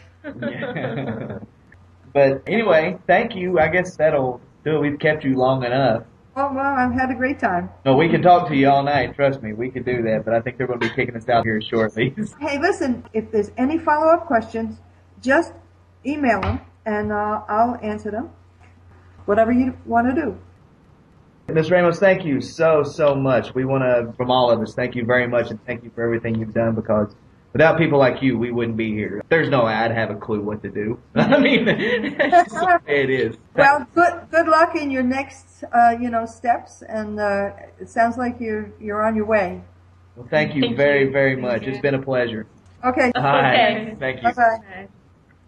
But anyway, thank you. I guess that'll do it. We've kept you long enough. Oh, well, I've had a great time. No, we can talk to you all night. Trust me, we could do that. But I think they're going to be kicking us out here shortly. Hey, listen, if there's any follow-up questions, just email them, and I'll answer them. Whatever you want to do. Ms. Ramos, thank you so much. We want to, from all of us, thank you very much, and thank you for everything you've done, because without people like you, we wouldn't be here. There's no way I'd have a clue what to do. I mean, it's just the way it is. Well, good luck in your next, steps, and it sounds like you're on your way. Well, thank you very, very much. It's been a pleasure. Okay. Hi. Thank you. Bye-bye.